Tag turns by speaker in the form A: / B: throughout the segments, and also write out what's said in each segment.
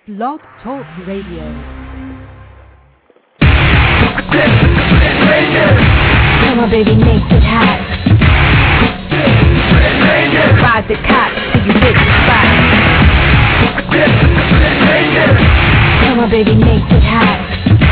A: Blog Talk Radio.
B: Come on, baby, make it hot. Ride the cot till you hit the spot. Come on, baby, make it hot.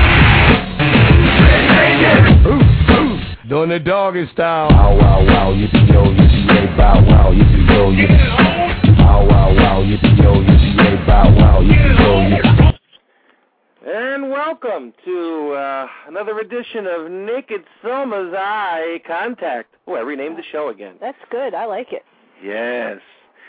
C: Doing the doggy style. Wow, wow, wow, yippee-yo, yippee-yay, bow, wow, yippee-yo, yippee. Wow, wow, wow, yippee-yo, yippee-yay, bow, wow, yippee-yo, yippee.
D: And welcome to another edition of Naked Soma's Eye Contact. Oh, I renamed the show again.
E: That's good. I like it.
D: Yes.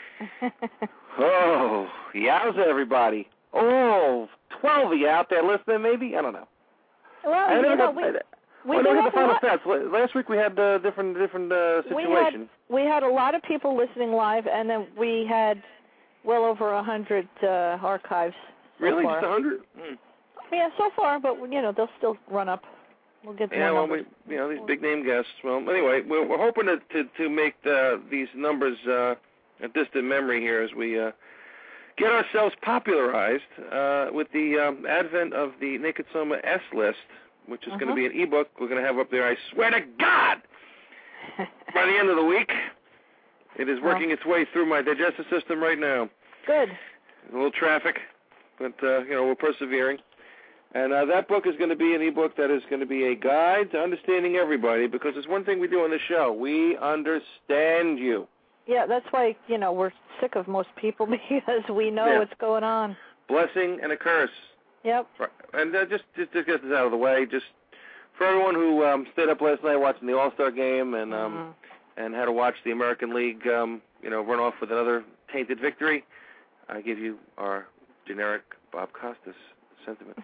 D: Oh, yowza, everybody. Oh, 12 of you out there listening, maybe? I don't know.
E: Well, we
D: look at the final stats. Last week we had different situations.
E: We had a lot of people listening live, and then we had well over 100 archives.
D: Really,
E: far.
D: just 100?
E: Yeah, so far, but they'll still run up. We'll get more numbers.
D: These big name guests. Well, anyway, we're hoping to make these numbers a distant memory here as we get ourselves popularized with the advent of the Naked Soma S list, which is going to be an ebook we're going to have up there. I swear to God, by the end of the week, it is working its way through my digestive system right now.
E: Good.
D: A little traffic, but we're persevering. And that book is going to be an ebook that is going to be a guide to understanding everybody, because there's one thing we do on the show. We understand you.
E: Yeah, that's why, we're sick of most people, because we know what's going on. Blessing
D: and a curse.
E: Yep.
D: And just to get this out of the way, just for everyone who stayed up last night watching the All-Star game and had to watch the American League, run off with another tainted victory, I give you our generic Bob Costas sentiment.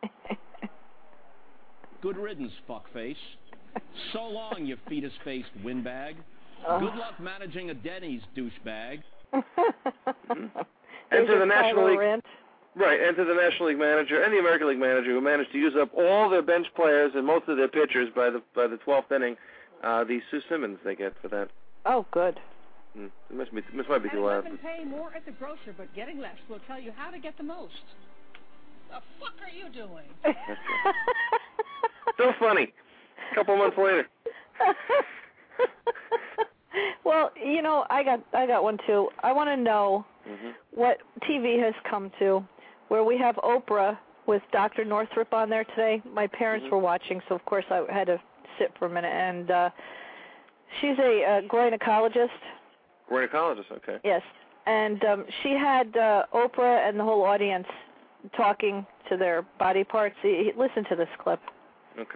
F: Good riddance, fuckface. So long, you fetus-faced windbag. Good luck managing a Denny's, douchebag.
D: Enter the National League. Right, enter the National League manager and the American League manager who managed to use up all their bench players and most of their pitchers by the 12th inning. The Sue Simmons they get for that.
E: Oh, good.
D: It might be too loud.
G: And paying more at the grocer, but getting less will tell you how to get the most. The fuck are you doing?
D: So funny. A couple months later.
E: Well, I got one too. I want to know what TV has come to, where we have Oprah with Dr. Northrup on there today. My parents were watching, so of course I had to sit for a minute. And she's a gynecologist.
D: Gynecologist, okay.
E: Yes, and she had Oprah and the whole audience talking to their body parts. Listen to this clip.
D: Okay.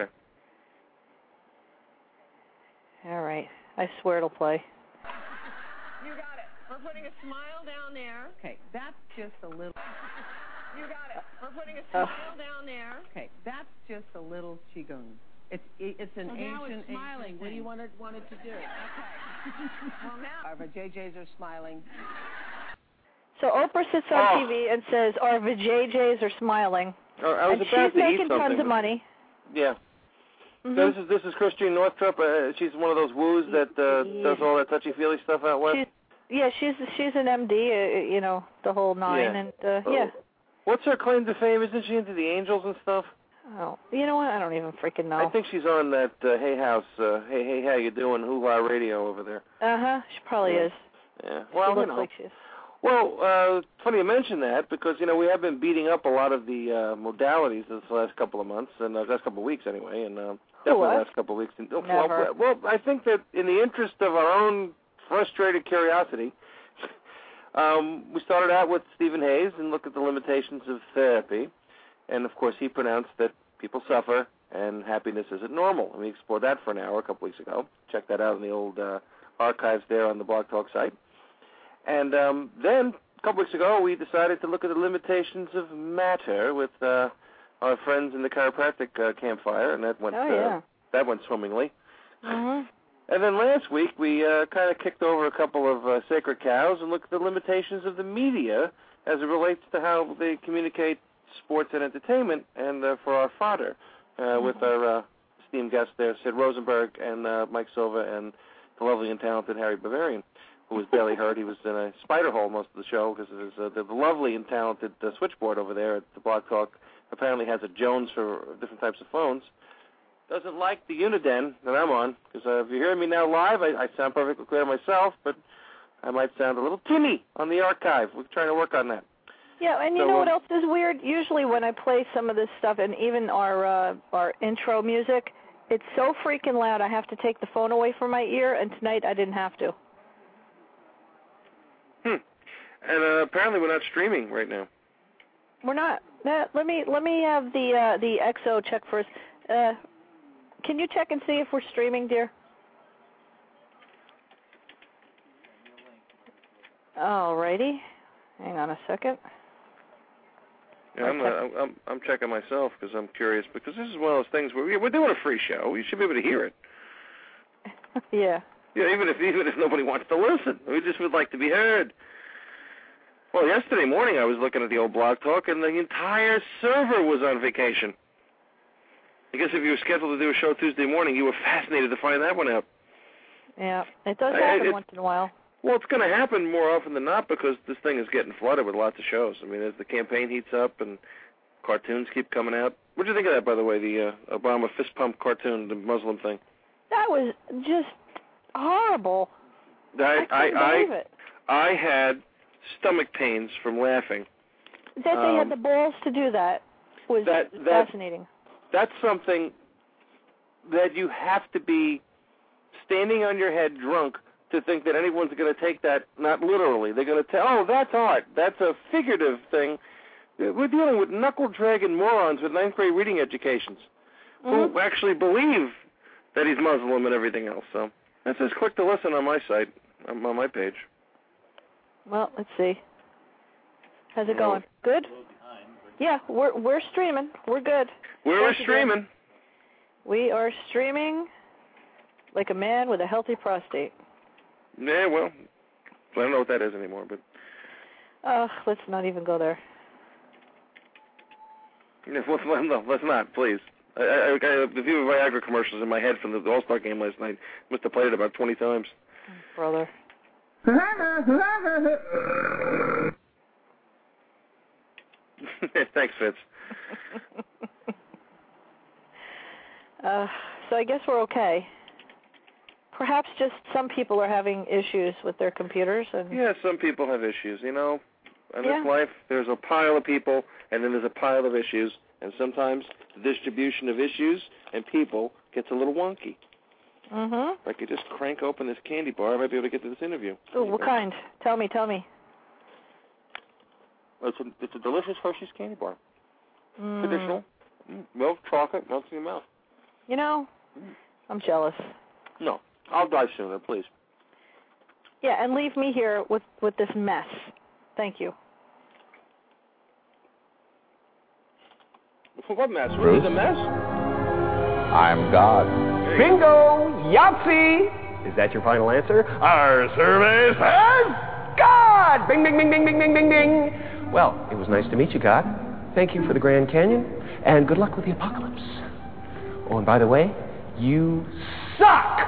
E: All right. I swear it'll play.
G: You got it. We're putting a smile down there. Okay, that's just a little. You got it. We're putting a smile down there. Okay, that's just a little qigong. It's an ancient. Now it's smiling. What do you want it to do? Okay. Well, now our JJs are smiling.
E: So Oprah sits on TV and says, "Our vajayjays are smiling."
D: I was
E: and
D: about
E: she's
D: to
E: making
D: eat something.
E: Tons of money.
D: Yeah. So this is Christine Northrup. She's one of those woos that does all that touchy-feely stuff out west.
E: She's an MD. The whole nine.
D: Yeah.
E: And
D: What's her claim to fame? Isn't she into the Angels and stuff?
E: Oh, you know what? I don't even freaking know.
D: I think she's on that Hey House, hey, how you doing? Hoo-ha radio over there.
E: She probably is.
D: Yeah. Well,
E: she looks like she is.
D: Well, funny you mention that, because, we have been beating up a lot of the modalities this last couple of months, and last couple of weeks anyway, and definitely the last couple of weeks.
E: Never.
D: Well, I think that in the interest of our own frustrated curiosity, we started out with Stephen Hayes and looked at the limitations of therapy, and, of course, he pronounced that people suffer and happiness isn't normal, and we explored that for an hour a couple weeks ago. Check that out in the old archives there on the Blog Talk site. And then, a couple weeks ago, we decided to look at the limitations of matter with our friends in the chiropractic campfire, and that went swimmingly. And then last week, we kind of kicked over a couple of sacred cows and looked at the limitations of the media as it relates to how they communicate sports and entertainment, and for our fodder, with our esteemed guests there, Sid Rosenberg and Mike Silva and the lovely and talented Harry Bavarian. who was barely heard. He was in a spider hole most of the show because the lovely and talented switchboard over there at the Blog Talk apparently has a Jones for different types of phones. Doesn't like the Uniden that I'm on, because if you're hearing me now live, I sound perfectly clear myself, but I might sound a little tinny on the archive. We're trying to work on that.
E: Yeah, and you know what else is weird? Usually when I play some of this stuff, and even our intro music, it's so freaking loud I have to take the phone away from my ear, and tonight I didn't have to.
D: And apparently we're not streaming right now.
E: We're not. Let me have the XO check first. Can you check and see if we're streaming, dear? Alrighty. Hang on a second.
D: Yeah, I'm checking myself because I'm curious, because this is one of those things where we're doing a free show. You should be able to hear it.
E: Yeah.
D: Yeah, even if nobody wants to listen, we just would like to be heard. Well, yesterday morning I was looking at the old Blog Talk, and the entire server was on vacation. I guess if you were scheduled to do a show Tuesday morning, you were fascinated to find that one out.
E: Yeah, it does happen once in a while.
D: Well, it's going to happen more often than not because this thing is getting flooded with lots of shows. I mean, as the campaign heats up and cartoons keep coming out. What did you think of that, by the way, the Obama fist pump cartoon, the Muslim thing?
E: That was just horrible. I couldn't believe it.
D: I had stomach pains from laughing.
E: That they had the balls to do that was fascinating.
D: That's something that you have to be standing on your head drunk to think that anyone's going to take that, not literally. They're going to tell, oh, that's art. That's a figurative thing. We're dealing with knuckle-dragging morons with 9th grade reading educations who actually believe that he's Muslim and everything else. So that's just click to listen on my site, on my page.
E: Well, let's see. How's it going? Good? Yeah, we're streaming. We're good.
D: We're streaming.
E: We are streaming like a man with a healthy prostate.
D: Yeah, well, I don't know what that is anymore, but...
E: let's not even go there.
D: No, let's not, please. I the few Viagra commercials in my head from the All-Star game last night. Must have played it about 20 times.
E: Brother.
D: Thanks, Fitz.
E: So I guess we're okay. Perhaps just some people are having issues with their computers.
D: Yeah, some people have issues, you know. In this life, there's a pile of people, and then there's a pile of issues, and sometimes the distribution of issues and people gets a little wonky. If I could just crank open this candy bar, I might be able to get to this interview.
E: Oh, what kind? Tell me.
D: It's a delicious Hershey's candy bar. Traditional. Milk, chocolate, melts in your mouth.
E: You know, I'm jealous.
D: No, I'll die sooner, please.
E: Yeah, and leave me here with this mess. Thank you.
D: What mess? What is a mess?
A: I'm God. Bingo! Yahtzee! Is that your final answer? Our survey says God! Bing, bing, bing, bing, bing, bing, bing, bing. Well, it was nice to meet you, God. Thank you for the Grand Canyon, and good luck with the apocalypse. Oh, and by the way, you suck!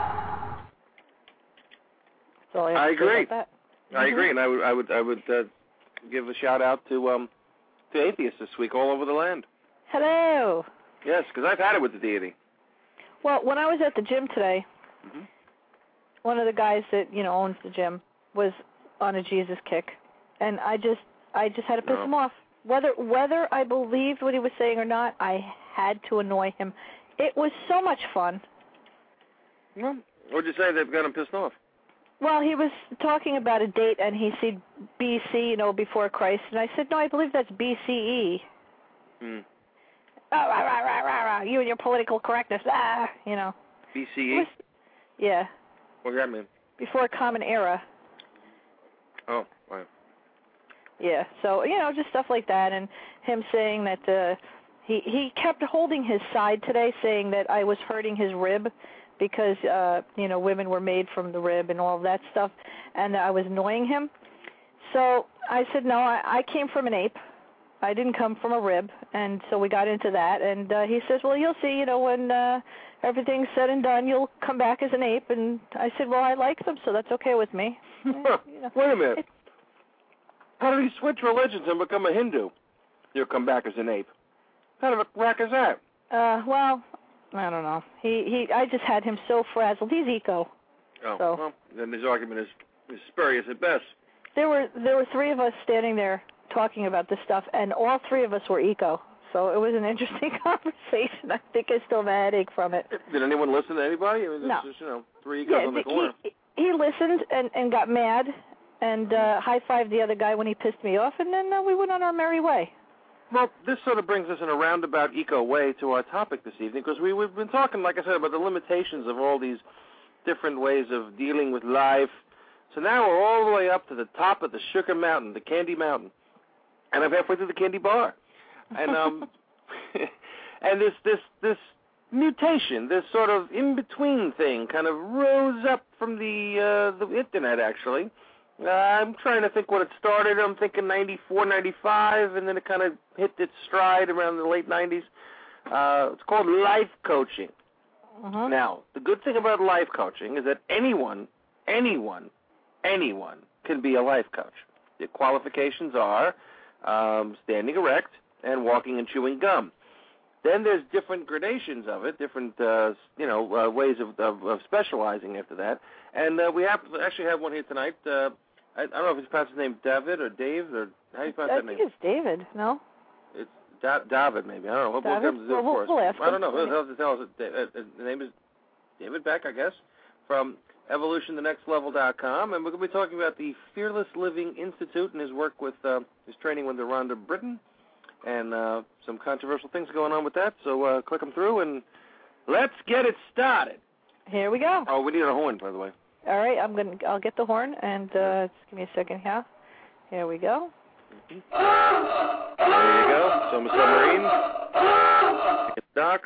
E: So
D: I agree.
E: About that.
D: I agree, and I would give a shout out to atheists this week all over the land.
E: Hello.
D: Yes, because I've had it with the deity.
E: Well, when I was at the gym today, one of the guys that owns the gym was on a Jesus kick, and I just had to piss him off. Whether I believed what he was saying or not, I had to annoy him. It was so much fun.
D: Well, what'd you say they've got him pissed off?
E: Well, he was talking about a date, and he said BC, before Christ, and I said, no, I believe that's BCE. Oh, rah, rah, rah, rah, rah, you and your political correctness,
D: BCE?
E: Yeah.
D: What does that mean?
E: Before Common Era.
D: Oh, wow.
E: Yeah, so, just stuff like that, and him saying that he kept holding his side today, saying that I was hurting his rib because, women were made from the rib and all of that stuff, and I was annoying him. So I said, no, I came from an ape, I didn't come from a rib, and so we got into that. And he says, well, you'll see, when everything's said and done, you'll come back as an ape. And I said, well, I like them, so that's okay with me.
D: Wait a minute. How did he switch religions and become a Hindu? He'll come back as an ape. What kind of a rack is that?
E: Well, I don't know. I just had him so frazzled. He's eco.
D: Oh,
E: so.
D: Well, then his argument is spurious at best.
E: There were three of us standing there talking about this stuff, and all three of us were eco. So it was an interesting conversation. I think I still have a headache from it.
D: Did anyone listen to anybody? I mean,
E: no.
D: Just, three ecos on the corner.
E: He listened and got mad and high-fived the other guy when he pissed me off, and then we went on our merry way.
D: Well, this sort of brings us in a roundabout eco way to our topic this evening, because we've been talking, like I said, about the limitations of all these different ways of dealing with life. So now we're all the way up to the top of the sugar mountain, the candy mountain. And I'm halfway through the candy bar. And and this mutation, this sort of in-between thing kind of rose up from the Internet, actually. I'm trying to think when it started. I'm thinking 94, 95, and then it kind of hit its stride around the late 90s. It's called life coaching. Now, the good thing about life coaching is that anyone can be a life coach. The qualifications are standing erect and walking and chewing gum. Then there's different gradations of it, different ways of specializing after that. And we actually have one here tonight. I don't know if it's pronounced his name David or Dave, or how do you pronounce that name?
E: I think it's David, no?
D: It's David, maybe. I don't know. What comes to do for us?
E: We'll ask him.
D: I don't know. He'll have to tell us. The name is David Beck, I guess, from EvolutionTheNextLevel.com, and we're going to be talking about the Fearless Living Institute and his work with his training with the Rhonda Britten, and some controversial things going on with that. So click them through, and let's get it started.
E: Here we go.
D: Oh, we need a horn, by the way.
E: All right, I'll get the horn, and just give me a second here. Here we go.
D: There you go. So I'm a submarine. It's Doc.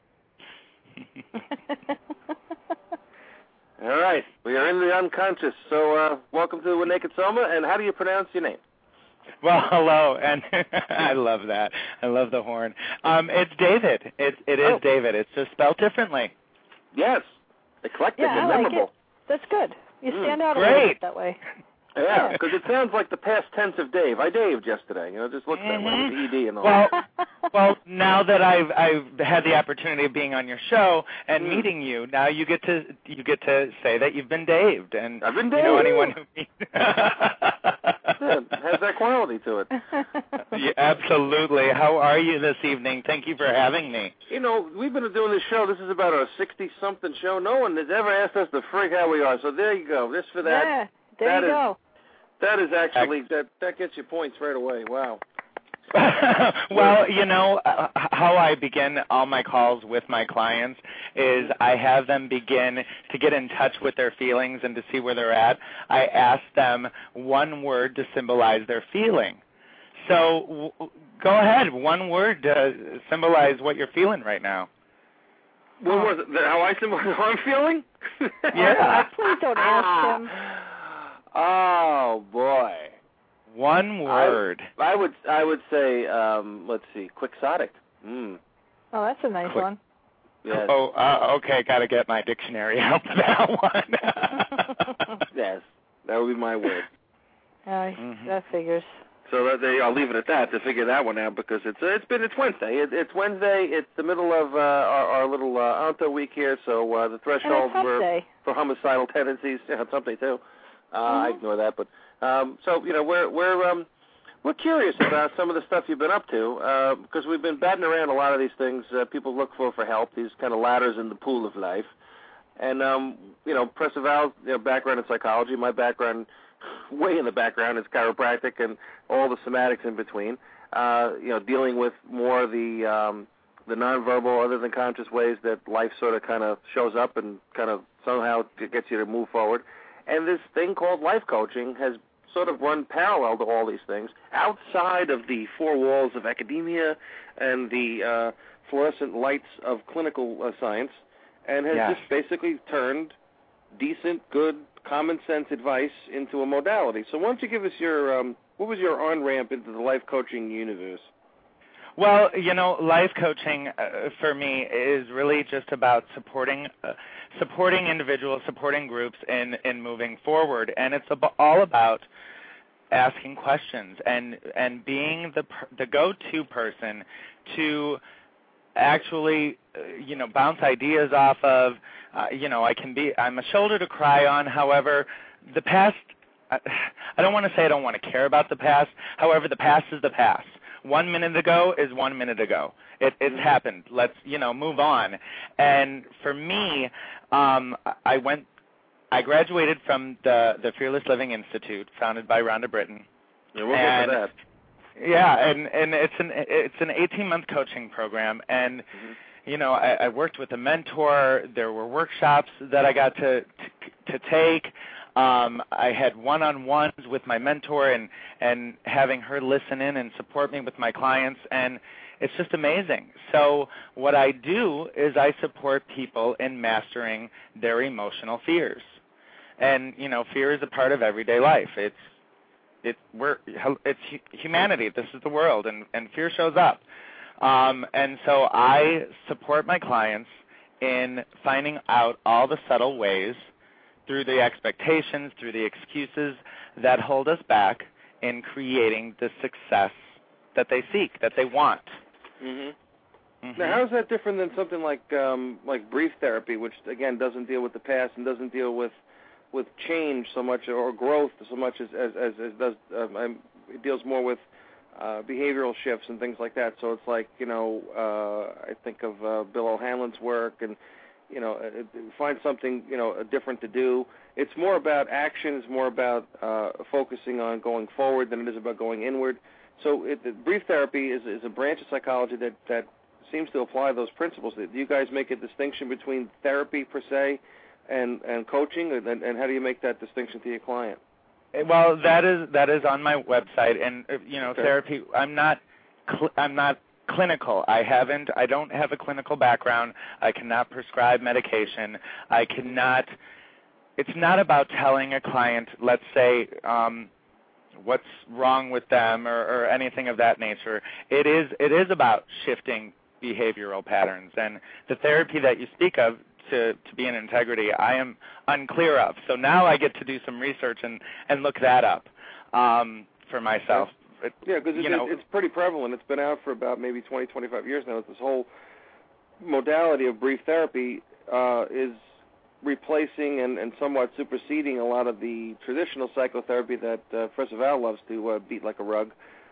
D: All right, we are in the unconscious. So welcome to Naked Soma, and how do you pronounce your name?
H: Well, hello, and I love that. I love the horn. It's David. It is David. It's just spelled differently.
D: Yes, eclectic and
E: like
D: memorable.
E: It. That's good. You stand out a
H: great.
E: little bit that way.
D: Yeah, because it sounds like the past tense of Dave. I daved yesterday. Just looked that way with the ED and all.
H: Well, now that I've had the opportunity of being on your show and meeting you, now you get to say that you've been daved, and
D: I've been daved.
H: Anyone who
D: it has that quality to it.
H: Yeah, absolutely. How are you this evening? Thank you for having me.
D: We've been doing this show. This is about our 60-something show. No one has ever asked us to freak how we are. So there you go. This for that.
E: Yeah, there you go.
D: That is actually, that gets you points right away. Wow.
H: Well, how I begin all my calls with my clients is I have them begin to get in touch with their feelings and to see where they're at. I ask them one word to symbolize their feeling. So go ahead, one word to symbolize what you're feeling right now.
D: What was it? How I symbolize how I'm feeling?
E: Yeah. Please don't ask him.
D: Oh, boy.
H: One word.
D: I would say, let's see, quixotic.
E: Oh, that's a nice one.
D: Yes.
H: Oh, okay, got to get my dictionary out for that one.
D: Yes, that would be my word.
E: That figures.
D: So I'll leave it at that to figure that one out, because it's Wednesday. It's Wednesday. It's the middle of our little Anto week here, so the threshold for homicidal tendencies. Yeah, it's hump day too. I ignore that, but so we're curious about some of the stuff you've been up to, because we've been batting around a lot of these things people look for help, these kind of ladders in the pool of life. And Percival's background in psychology, my background way in the background is chiropractic and all the somatics in between. Dealing with more of the nonverbal, other than conscious ways that life sort of kind of shows up and kind of somehow gets you to move forward. And this thing called life coaching has sort of run parallel to all these things outside of the four walls of academia and the fluorescent lights of clinical science, and has just basically turned decent, good, common sense advice into a modality. So why don't you give us your what was your on-ramp into the life coaching universe?
H: Well, life coaching for me is really just about supporting individuals, supporting groups in moving forward, and it's all about asking questions and being the go-to person to actually bounce ideas off of. I'm a shoulder to cry on. However, the past, I don't want to say I don't want to care about the past. However, the past is the past. 1 minute ago is 1 minute ago. It's happened. Let's, move on. And for me, I graduated from the Fearless Living Institute, founded by Rhonda Britton.
D: Yeah, we'll get to that.
H: Yeah, and it's an 18-month coaching program, and I worked with a mentor. There were workshops that I got to take. I had one-on-ones with my mentor and having her listen in and support me with my clients, and it's just amazing. So what I do is I support people in mastering their emotional fears. And, fear is a part of everyday life. It's humanity. This is the world, and fear shows up. And so I support my clients in finding out all the subtle ways through the expectations, through the excuses that hold us back in creating the success that they seek, that they want.
D: Mm-hmm. Now, how is that different than something like brief therapy, which again doesn't deal with the past and doesn't deal with change so much or growth so much as does it deals more with behavioral shifts and things like that. So it's like I think of Bill O'Hanlon's work and. Find something, different to do. It's more about action. It's more about focusing on going forward than it is about going inward. So brief therapy is a branch of psychology that seems to apply those principles. Do you guys make a distinction between therapy per se and coaching, and how do you make that distinction to your client?
H: Well, that is on my website, and
D: Okay.
H: Therapy. I'm not clinical. I don't have a clinical background. I cannot prescribe medication. It's not about telling a client, let's say, what's wrong with them or anything of that nature. It is about shifting behavioral patterns. And the therapy that you speak of to be in integrity, I am unclear of. So now I get to do some research and look that up for myself.
D: Yeah, because it's pretty prevalent. It's been out for about maybe 20, 25 years now. This whole modality of brief therapy is replacing and somewhat superseding a lot of the traditional psychotherapy that Professor Val loves to beat like a rug.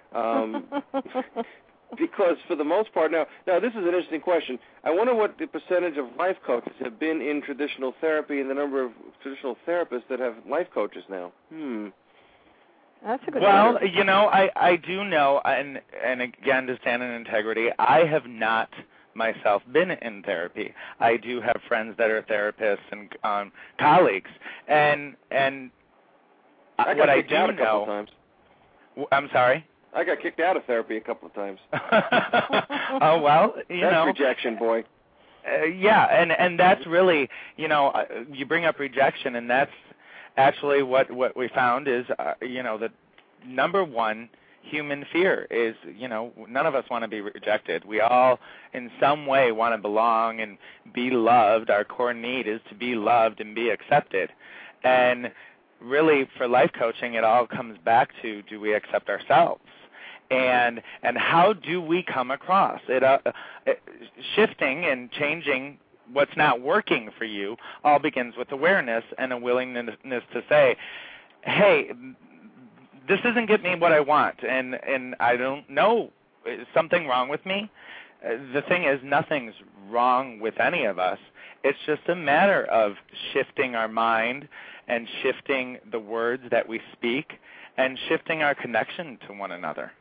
D: Because for the most part, now this is an interesting question. I wonder what the percentage of life coaches have been in traditional therapy and the number of traditional therapists that have life coaches now.
E: That's a good
H: Well,
E: question.
H: I do know, and again, to stand in integrity, I have not myself been in therapy. I do have friends that are therapists and colleagues, and what I do
D: know. I got kicked out a couple of times.
H: I'm sorry?
D: I got kicked out of therapy a couple of times.
H: Oh, well,
D: That's rejection, boy.
H: Yeah, and that's really, you bring up rejection, and that's actually what we found is, the number one human fear is, none of us want to be rejected. We all, in some way, want to belong and be loved. Our core need is to be loved and be accepted. And really, for life coaching, it all comes back to, do we accept ourselves? And how do we come across it? Shifting and changing what's not working for you all begins with awareness and a willingness to say, hey, this isn't getting me what I want, and I don't know, is something wrong with me? The thing is, nothing's wrong with any of us. It's just a matter of shifting our mind and shifting the words that we speak and shifting our connection to one another.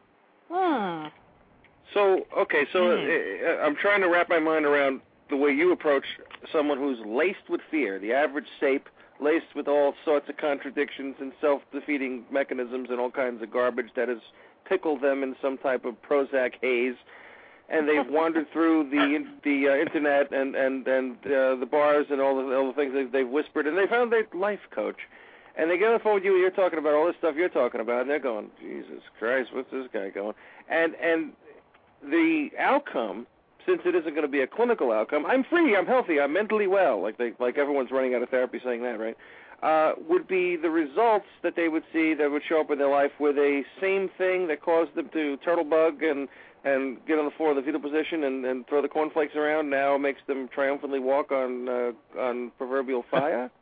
D: So I'm trying to wrap my mind around the way you approach someone who's laced with fear, the average sape, laced with all sorts of contradictions and self-defeating mechanisms and all kinds of garbage that has tickled them in some type of Prozac haze, and they've wandered through the internet and the bars and all the things they've whispered, and they found their life coach. And they get on the phone with you and you're talking about all this stuff you're talking about, and they're going, Jesus Christ, what's this guy going? And the outcome, since it isn't going to be a clinical outcome, I'm free, I'm healthy, I'm mentally well, like everyone's running out of therapy saying that, right? Would be the results that they would see that would show up in their life with a same thing that caused them to turtle bug and get on the floor in the fetal position and throw the cornflakes around, now makes them triumphantly walk on proverbial fire?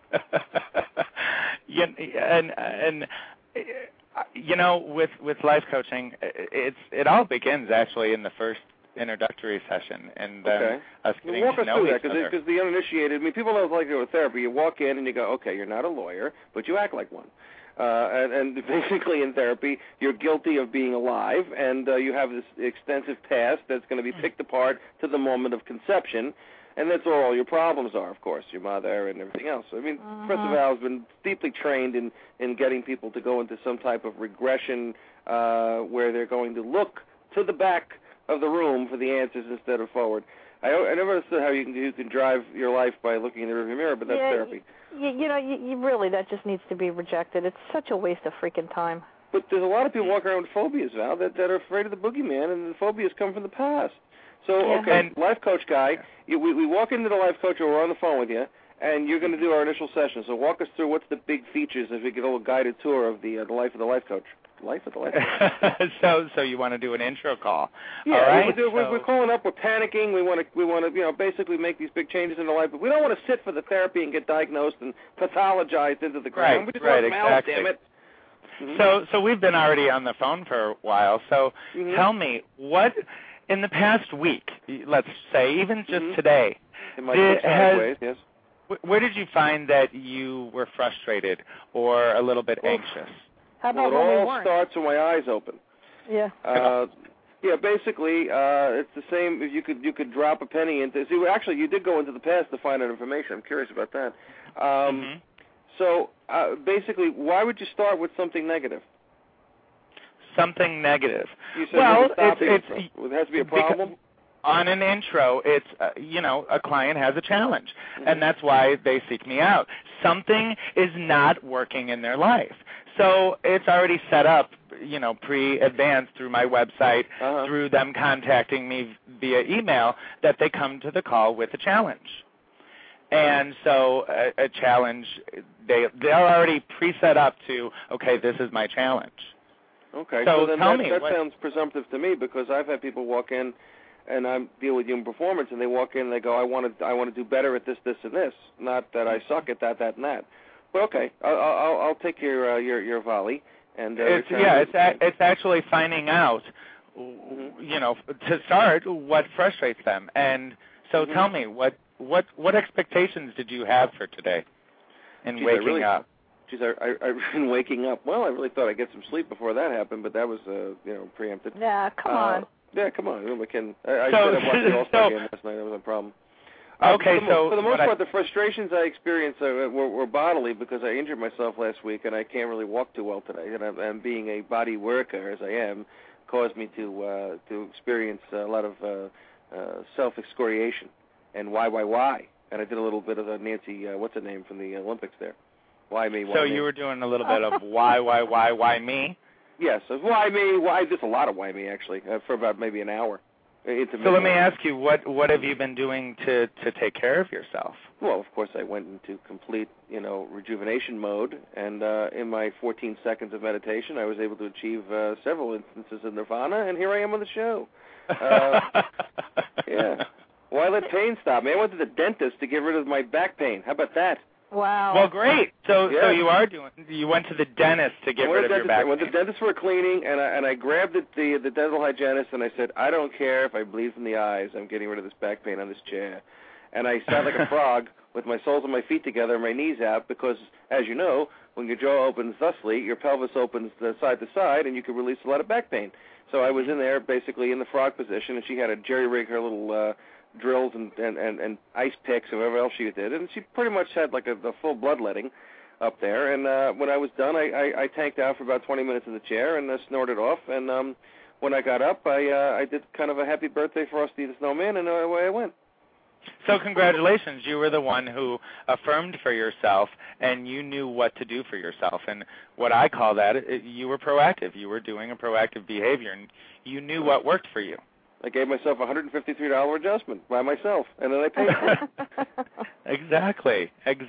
H: And you know, with life coaching, it all begins actually in the first introductory session, and us getting
D: walk
H: to
D: us
H: know
D: through
H: each
D: that,
H: other.
D: Because the uninitiated, I mean, people don't like to go to therapy. You walk in and you go, okay, you're not a lawyer, but you act like one. And basically in therapy, you're guilty of being alive, and you have this extensive past that's going to be picked apart to the moment of conception, and that's where all your problems are, of course, your mother and everything else. I mean, Professor Val has been deeply trained in getting people to go into some type of regression where they're going to look to the back of the room for the answers instead of forward. I never understood how you can drive your life by looking in the rearview mirror, but that's therapy.
E: You know, you really, that just needs to be rejected. It's such a waste of freaking time.
D: But there's a lot of people walking around with phobias, Val, that are afraid of the boogeyman, and the phobias come from the past. So, okay, life coach guy, we walk into the life coach, or we're on the phone with you, and you're going to do our initial session. So walk us through what's the big features if we get a little guided tour of the life of the life coach. Life of the life coach.
H: So you want to do an intro call?
D: Yeah,
H: all right?
D: we're calling up. We're panicking. We want to basically make these big changes in our life, but we don't want to sit for the therapy and get diagnosed and pathologized into the ground.
H: Right,
D: we just
H: right,
D: want
H: exactly.
D: damn it.
H: So we've been already on the phone for a while. So tell me, what in the past week, let's say, even just today,
D: in my ways, yes.
H: Where did you find that you were frustrated or a little bit anxious?
E: How about
D: it all
E: weren't?
D: starts when my eyes open.
E: Yeah.
D: Basically, it's the same. If you could drop a penny into. See, actually, you did go into the past to find out information. I'm curious about that. So, basically, why would you start with something negative?
H: Something negative.
D: You said it has to be a problem.
H: On an intro, it's, a client has a challenge, and that's why they seek me out. Something is not working in their life. So it's already set up, pre-advanced through my website, through them contacting me via email, that they come to the call with a challenge. And so a challenge, they're already pre-set up to, okay, this is my challenge.
D: Okay,
H: so
D: then
H: tell
D: that
H: me.
D: That sounds presumptive to me, because I've had people walk in, and I deal with human performance, and they walk in and they go, I want to do better at this, this, and this. Not that I suck at that, and that. But okay, I'll take your volley. And
H: it's actually finding out, to start, what frustrates them. And so tell me, what expectations did you have for today in waking up?
D: I've been waking up. Well, I really thought I'd get some sleep before that happened, but that was preempted.
E: Yeah, come on.
D: Yeah, come on. I said I watched the All-Star game last night. That was a problem.
H: Okay,
D: for the most part, the frustrations I experienced were bodily, because I injured myself last week and I can't really walk too well today. And being a body worker as I am, caused me to experience a lot of self-excoriation and why. And I did a little bit of a Nancy, what's her name from the Olympics there? Why me? Why
H: so
D: me?
H: You were doing a little bit of why me?
D: Yes, why me? Why? Just a lot of why me actually for about maybe an hour.
H: So let me ask you, what have you been doing to take care of yourself?
D: Well, of course, I went into complete, rejuvenation mode, and in my 14 seconds of meditation, I was able to achieve several instances of nirvana, and here I am on the show. Yeah. Why let pain stop me? I went to the dentist to get rid of my back pain. How about that?
E: Wow.
H: Well, great. So you went to the dentist to get rid of your back pain.
D: I went to the dentist for a cleaning, and I grabbed the dental hygienist, and I said, I don't care if I bleed from the eyes. I'm getting rid of this back pain on this chair. And I sat like a frog with my soles of my feet together and my knees out, because, as you know, when your jaw opens thusly, your pelvis opens side to side, and you can release a lot of back pain. So I was in there basically in the frog position, and she had to jerry-rig her little drills and ice picks and whatever else she did, and she pretty much had like a full bloodletting up there. And when I was done, I tanked out for about 20 minutes in the chair and snorted off. And when I got up, I did kind of a happy birthday Frosty the Snowman, and away I went.
H: So congratulations, you were the one who affirmed for yourself, and you knew what to do for yourself. And what I call that, you were proactive. You were doing a proactive behavior, and you knew what worked for you.
D: I gave myself a $153 adjustment by myself, and then I paid for it.
H: Exactly.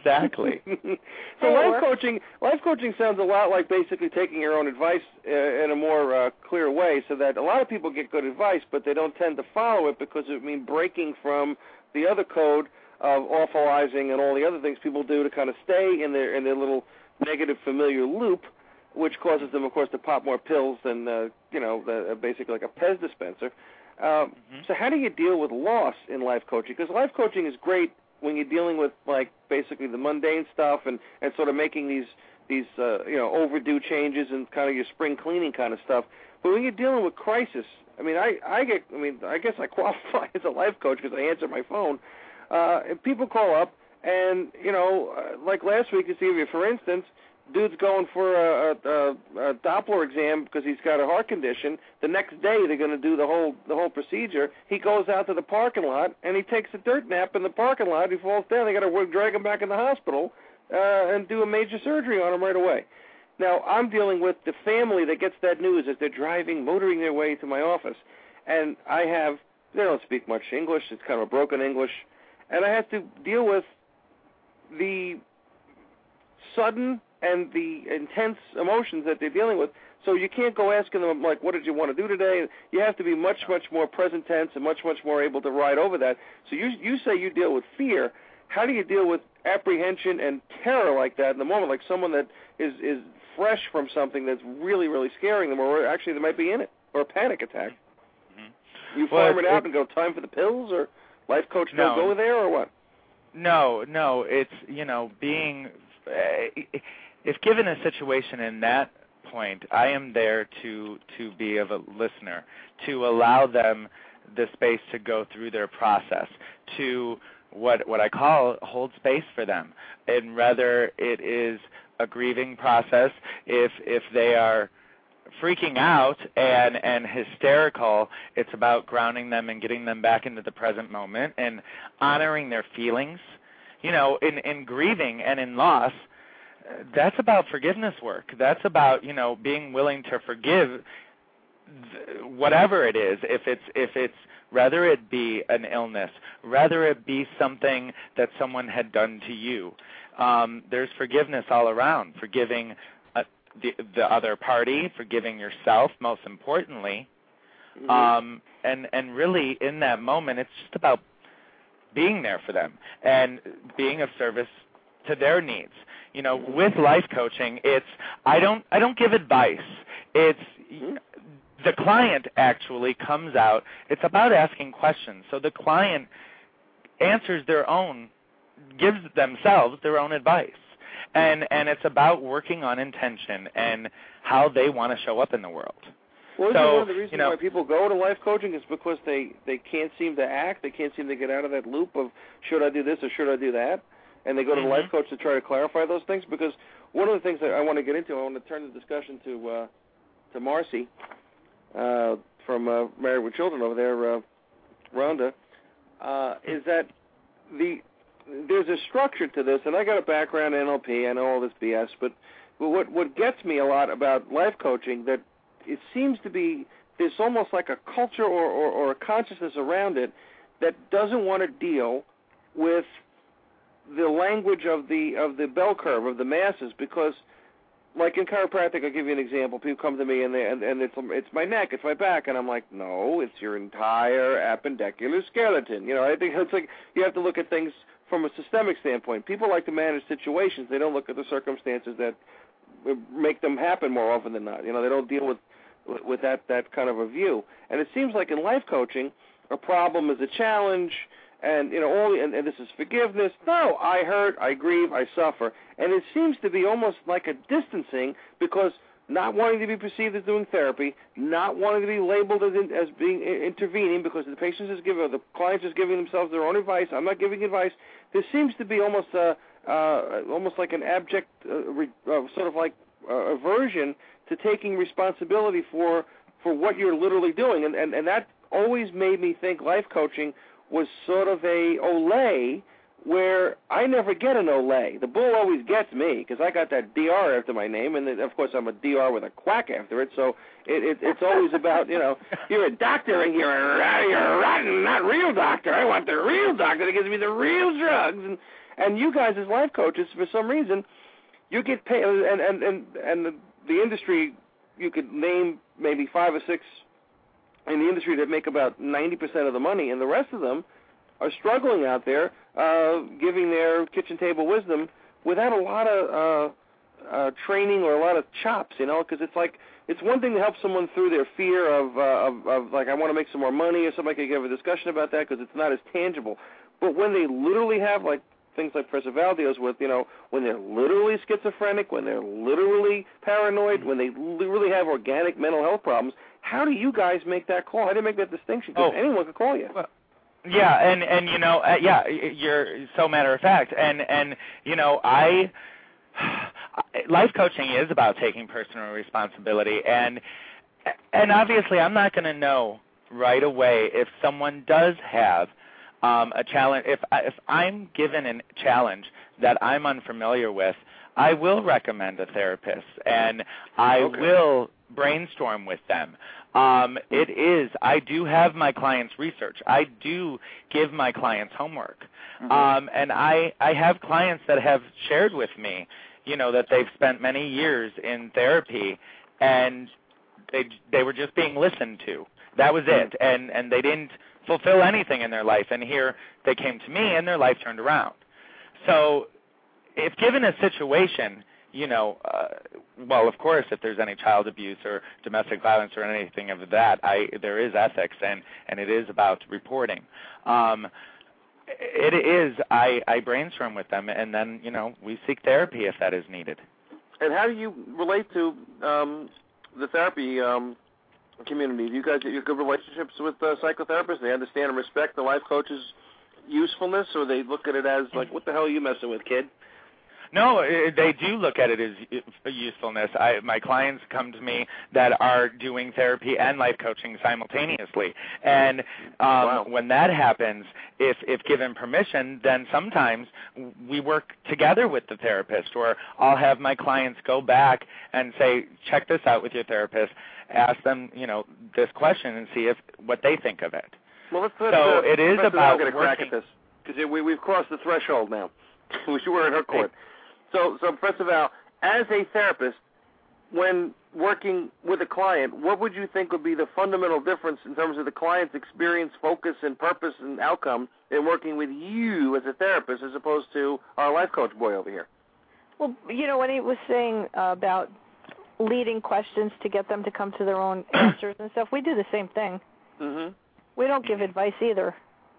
D: So life coaching sounds a lot like basically taking your own advice in a more clear way, so that a lot of people get good advice, but they don't tend to follow it because it means breaking from the other code of awfulizing and all the other things people do to kind of stay in their little negative familiar loop, which causes them, of course, to pop more pills than basically like a Pez dispenser. So how do you deal with loss in life coaching? Because life coaching is great when you're dealing with like basically the mundane stuff and sort of making these overdue changes and kind of your spring cleaning kind of stuff. But when you're dealing with crisis, I guess I qualify as a life coach because I answer my phone. And people call up and, like last week, for instance, dude's going for a Doppler exam because he's got a heart condition. The next day they're going to do the whole procedure. He goes out to the parking lot and he takes a dirt nap in the parking lot. He falls down. They got to drag him back in the hospital and do a major surgery on him right away. Now I'm dealing with the family that gets that news as they're motoring their way to my office, and they don't speak much English. It's kind of a broken English, and I have to deal with the sudden and the intense emotions that they're dealing with. So you can't go asking them, like, what did you want to do today? You have to be much more present tense and much more able to ride over that. So you say you deal with fear. How do you deal with apprehension and terror like that in the moment, like someone that is fresh from something that's really, really scaring them, or actually they might be in it, or a panic attack? Mm-hmm. You farm it out and go, time for the pills, or life coach don't go there, or what?
H: No, it's, being... if given a situation in that point, I am there to be of a listener, to allow them the space to go through their process, to what I call hold space for them. And whether it is a grieving process, if they are freaking out and hysterical, it's about grounding them and getting them back into the present moment and honoring their feelings. In grieving and in loss, that's about forgiveness work. That's about, being willing to forgive whatever it is. If it's rather it be an illness, rather it be something that someone had done to you. There's forgiveness all around. Forgiving the other party, forgiving yourself, most importantly. And really in that moment, it's just about being there for them and being of service to their needs. With life coaching, it's I don't give advice. It's the client actually comes out. It's about asking questions. So the client gives themselves their own advice. And it's about working on intention and how they want to show up in the world.
D: Well, isn't one of the reasons why people go to life coaching is because they can't seem to act, they can't seem to get out of that loop of should I do this or should I do that? And they go to the life coach to try to clarify those things. Because one of the things that I want to get into, I want to turn the discussion to Marcy from Married with Children over there, Rhonda, is that there's a structure to this, and I got a background in NLP, I know all this BS, but what gets me a lot about life coaching, that it seems to be there's almost like a culture or a consciousness around it that doesn't want to deal with the language of the bell curve of the masses, because like in chiropractic, I'll give you an example. People come to me and it's my neck, it's my back, and I'm like, no, it's your entire appendicular skeleton. I think it's like you have to look at things from a systemic standpoint. People like to manage situations. They don't look at the circumstances that make them happen more often than not. They don't deal with that kind of a view. And it seems like in life coaching, a problem is a challenge, and and this is forgiveness. No, I hurt, I grieve, I suffer, and it seems to be almost like a distancing, because not wanting to be perceived as doing therapy, not wanting to be labeled as being intervening, because the client is giving themselves their own advice. I'm not giving advice. There seems to be almost like an abject sort of like aversion to taking responsibility for what you're literally doing, and that always made me think life coaching was sort of a Olay, where I never get an Olay. The bull always gets me because I got that DR after my name, and then, of course I'm a DR with a quack after it. So it's always about, you're a doctor and you're a rotten, not real doctor. I want the real doctor that gives me the real drugs. And you guys as life coaches, for some reason, you get paid, and the industry, you could name maybe 5 or 6 in the industry that make about 90% of the money, and the rest of them are struggling out there, giving their kitchen table wisdom without a lot of training or a lot of chops, because it's one thing to help someone through their fear of like, I want to make some more money or something. I could have a discussion about that because it's not as tangible. But when they literally have, like, things like Professor Val deals with, when they're literally schizophrenic, when they're literally paranoid, when they really have organic mental health problems, how do you guys make that call? How do you make that distinction? Because anyone could call you.
H: Well, yeah, and you're so matter of fact, and life coaching is about taking personal responsibility, and obviously I'm not going to know right away if someone does have a challenge. If I'm given a challenge that I'm unfamiliar with, I will recommend a therapist, and I will brainstorm with them. I do have my clients research. I do give my clients homework. And I have clients that have shared with me, that they've spent many years in therapy, and they were just being listened to. That was it. And they didn't fulfill anything in their life. And here they came to me, and their life turned around. So if given a situation, well, of course, if there's any child abuse or domestic violence or anything of that, there is ethics, and it is about reporting. I brainstorm with them, and then, we seek therapy if that is needed.
D: And how do you relate to the therapy community? Do you guys get good relationships with psychotherapists? They understand and respect the life coach's usefulness, or they look at it as like, what the hell are you messing with, kid?
H: No, they do look at it as usefulness. My clients come to me that are doing therapy and life coaching simultaneously. And when that happens, if given permission, then sometimes we work together with the therapist, or I'll have my clients go back and say, check this out with your therapist, ask them, this question and see what they think of it.
D: Well,
H: it is about
D: working. Crack at this, because we've crossed the threshold now. We're in her court. So Professor Val, as a therapist, when working with a client, what would you think would be the fundamental difference in terms of the client's experience, focus, and purpose and outcome in working with you as a therapist as opposed to our life coach boy over here?
E: Well, when he was saying about leading questions to get them to come to their own answers and stuff, we do the same thing. Mm-hmm. We don't give advice either.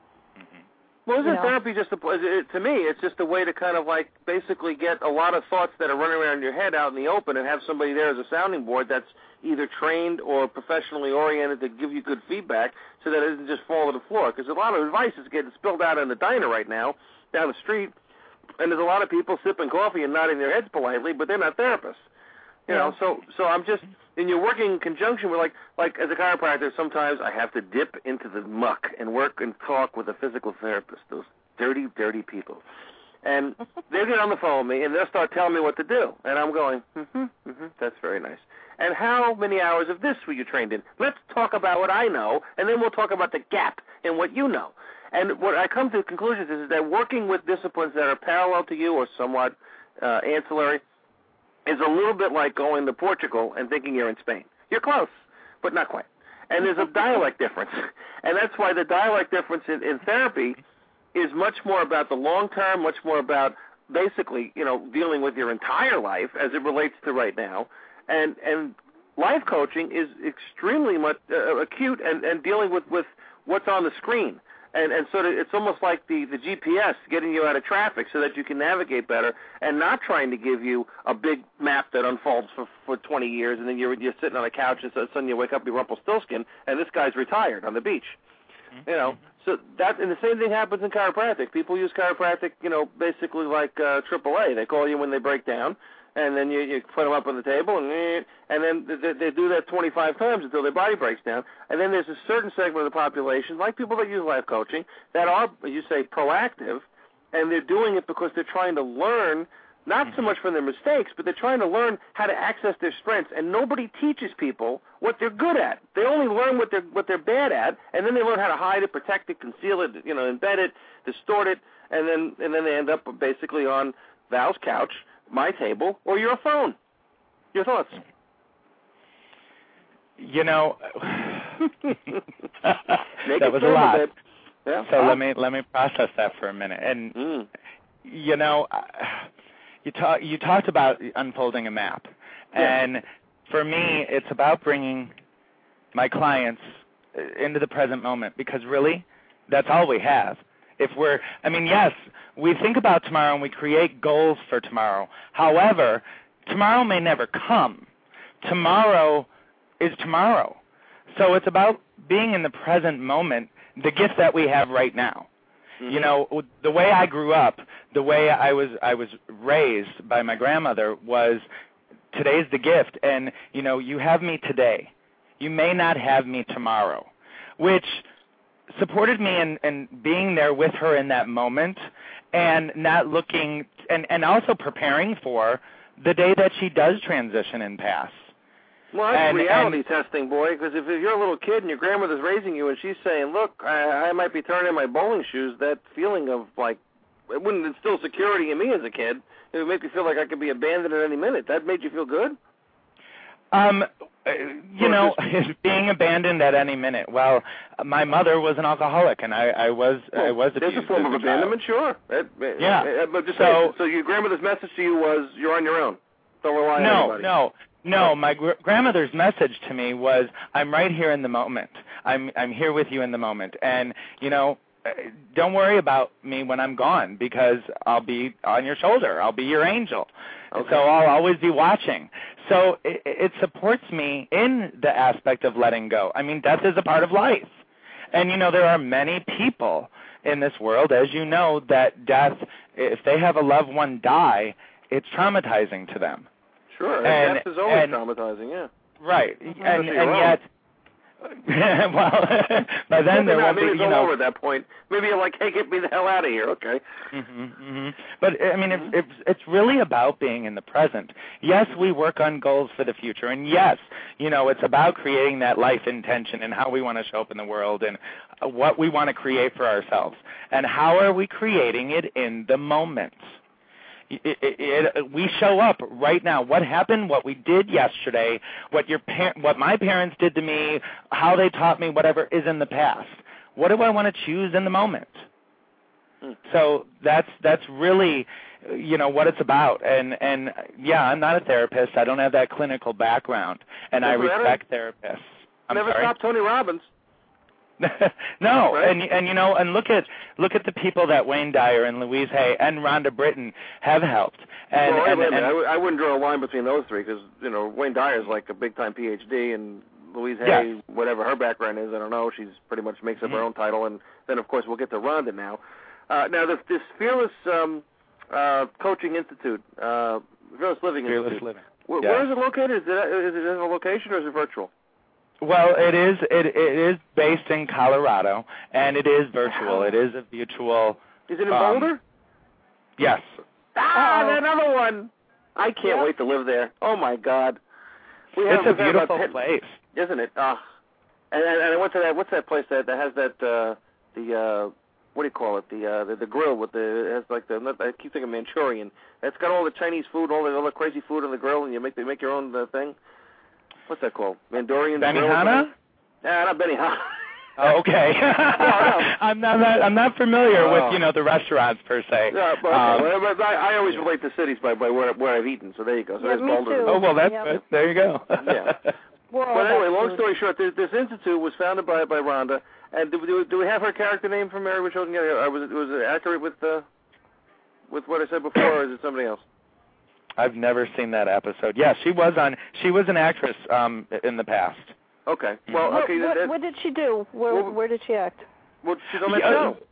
D: Well, isn't therapy just to me, it's just a way to kind of like basically get a lot of thoughts that are running around your head out in the open and have somebody there as a sounding board that's either trained or professionally oriented to give you good feedback so that it doesn't just fall to the floor. Because a lot of advice is getting spilled out in the diner right now, down the street, and there's a lot of people sipping coffee and nodding their heads politely, but they're not therapists. So I'm just, and you're working in conjunction with, like as a chiropractor, sometimes I have to dip into the muck and work and talk with a physical therapist, those dirty, dirty people. And they'll get on the phone with me, and they'll start telling me what to do. And I'm going, that's very nice. And how many hours of this were you trained in? Let's talk about what I know, and then we'll talk about the gap in what you know. And what I come to conclusions is that working with disciplines that are parallel to you or somewhat ancillary is a little bit like going to Portugal and thinking you're in Spain. You're close, but not quite. And there's a dialect difference. And that's why the dialect difference in therapy is much more about the long term, much more about basically, dealing with your entire life as it relates to right now. And life coaching is extremely much acute and dealing with what's on the screen. And so it's almost like the GPS getting you out of traffic so that you can navigate better and not trying to give you a big map that unfolds for 20 years and then you're sitting on a couch and suddenly you wake up, you're Rumpelstiltskin, and this guy's retired on the beach. So that, and the same thing happens in chiropractic. People use chiropractic, basically like AAA. They call you when they break down, and then you put them up on the table, and then they do that 25 times until their body breaks down. And then there's a certain segment of the population, like people that use life coaching, that are, as you say, proactive, and they're doing it because they're trying to learn, not so much from their mistakes, but they're trying to learn how to access their strengths. And nobody teaches people what they're good at. They only learn what they're bad at, and then they learn how to hide it, protect it, conceal it, embed it, distort it, and then they end up basically on Val's couch, my table, or your phone. Your thoughts?
H: That was a lot.
D: Yeah.
H: So let me process that for a minute. And you talked about unfolding a map, and for me, it's about bringing my clients into the present moment, because really, that's all we have. Yes, we think about tomorrow and we create goals for tomorrow. However, tomorrow may never come. Tomorrow is tomorrow. So it's about being in the present moment, the gift that we have right now. Mm-hmm. The way I grew up, the way I was raised by my grandmother was, today's the gift, and you have me today. You may not have me tomorrow, which supported me in being there with her in that moment, and not looking, and also preparing for the day that she does transition and pass.
D: Well, that's reality testing, boy, because if you're a little kid and your grandmother's raising you and she's saying, look, I might be turning in my bowling shoes, that feeling of, it wouldn't instill security in me as a kid. It would make me feel like I could be abandoned at any minute. That made you feel good?
H: Being abandoned at any minute. Well, my mother was an alcoholic, and I was abused.
D: There's a form of abandonment, sure.
H: Yeah.
D: But just so your grandmother's message to you was, you're on your own. Don't rely on anybody.
H: No, my grandmother's message to me was, I'm right here in the moment. I'm here with you in the moment. And, don't worry about me when I'm gone, because I'll be on your shoulder. I'll be your angel. Okay. So I'll always be watching. So it supports me in the aspect of letting go. Death is a part of life. And, there are many people in this world, as you know, that death, if they have a loved one die, it's traumatizing to them.
D: Sure, death is always traumatizing, yeah.
H: Right, and yet, well, by then there won't be,
D: maybe it's all over at that point. Maybe you're like, hey, get me the hell out of here, okay.
H: But, it's really about being in the present. Yes, we work on goals for the future, and yes, it's about creating that life intention and how we want to show up in the world and what we want to create for ourselves. And how are we creating it in the moment? We show up right now. What happened, what we did yesterday, what my parents did to me, how they taught me, whatever, is in the past. What do I want to choose in the moment? So that's really, what it's about. And yeah, I'm not a therapist. I don't have that clinical background, and I respect therapists.
D: Never stop Tony Robbins.
H: No, right. and look at the people that Wayne Dyer and Louise Hay and Rhonda Britton have helped. And,
D: I wouldn't draw a line between those three, because Wayne Dyer is like a big time PhD, and Louise Hay, whatever her background is, I don't know. She's pretty much makes up her own title, and then of course we'll get to Rhonda now. Now this Fearless Coaching Institute, Fearless Living Institute.
H: Living.
D: Where is it located? Is it in a location or is it virtual?
H: Well, it is based in Colorado, and it is virtual. It is a virtual.
D: Is it in Boulder?
H: Yes.
D: Another one. I can't wait to live there. Oh my God.
H: It's a beautiful place,
D: isn't it? And I went to that. What's that place that has that the what do you call it? The grill with it has like I keep thinking Manchurian. It's got all the Chinese food, all the other crazy food on the grill, and you make your own thing. What's that called? Manchurian.
H: Benihana?
D: Not Benihana.
H: Oh, okay. I'm not familiar with the restaurants per se.
D: Yeah, but I always relate to cities by where I've eaten. So there you go. So
E: there's Boulder.
H: Oh well, that's good. There you go.
D: Yeah. But anyway, long story short, this institute was founded by Rhonda. And do we have her character name from Mary with Children? Was it accurate with what I said before, or is it somebody else?
H: I've never seen that episode. Yeah, she was an actress in the past.
D: Okay. Well, okay.
E: What did she do? Where did she act?
D: Well, she's on that show.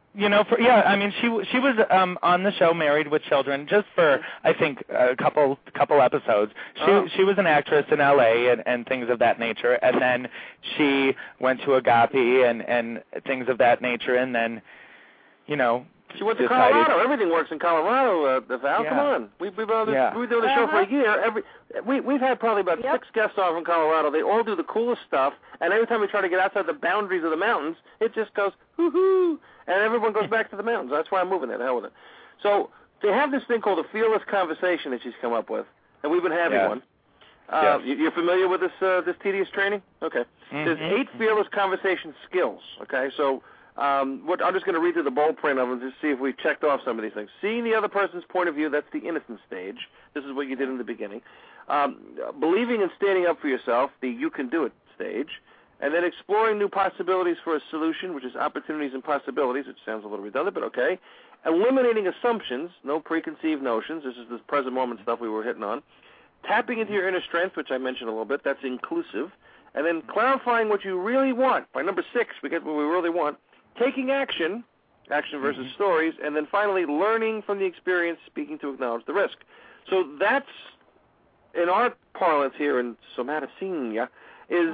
H: I mean, she was on the show Married with Children just for, I think, a couple episodes. She was an actress in L.A. and things of that nature, and then she went to Agape and things of that nature, and then,
D: she went to Colorado. Everything works in Colorado, Val.
H: Yeah.
D: Come on. We've been doing the show for a year. We've had probably about 6 guests on from Colorado. They all do the coolest stuff, and every time we try to get outside the boundaries of the mountains, it just goes, hoo-hoo, and everyone goes back to the mountains. That's why I'm moving there. The hell with it. So they have this thing called a fearless conversation that she's come up with, and we've been having one. You're familiar with this tedious training? Okay. There's 8 fearless conversation skills, okay? So I'm just going to read through the bold print of them to see if we've checked off some of these things. Seeing the other person's point of view, that's the innocent stage. This is what you did in the beginning. Believing and standing up for yourself, the you can do it stage. And then exploring new possibilities for a solution, which is opportunities and possibilities, which sounds a little redundant, but okay. Eliminating assumptions, no preconceived notions. This is the present moment stuff we were hitting on. Tapping into your inner strength, which I mentioned a little bit. That's inclusive. And then clarifying what you really want. By number 6, we get what we really want. Taking action versus stories. And then finally, learning from the experience, speaking to acknowledge the risk. So that's, in our parlance here in Somaticinia, is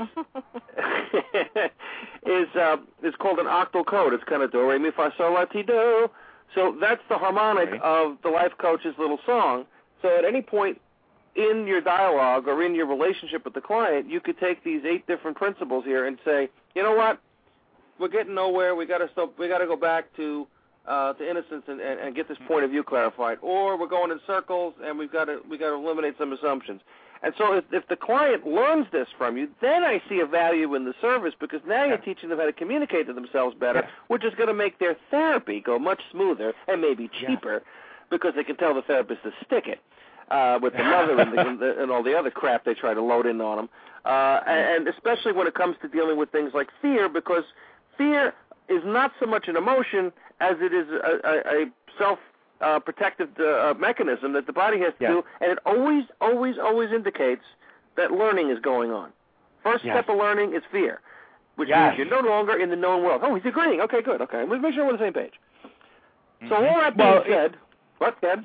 D: called an octal code. It's kind of do, re, mi, fa, sol, la, ti, do. So that's the harmonic of the life coach's little song. So at any point in your dialogue or in your relationship with the client, you could take these 8 different principles here and say, you know what, we're getting nowhere. We got to go back to innocence and get this point of view clarified, or we're going in circles and we got to eliminate some assumptions. And so if the client learns this from you, then I see a value in the service, because now you're teaching them how to communicate to themselves better, which is going to make their therapy go much smoother and maybe cheaper, because they can tell the therapist to stick it with the mother and all the other crap they try to load in on them. And especially when it comes to dealing with things like fear, because fear is not so much an emotion as it is a self-protective mechanism that the body has to do, and it always indicates that learning is going on. First step of learning is fear, which means you're no longer in the known world. Oh, he's agreeing. Okay, good. Okay, let's make sure we're on the same page. So all that being said, what, Ted?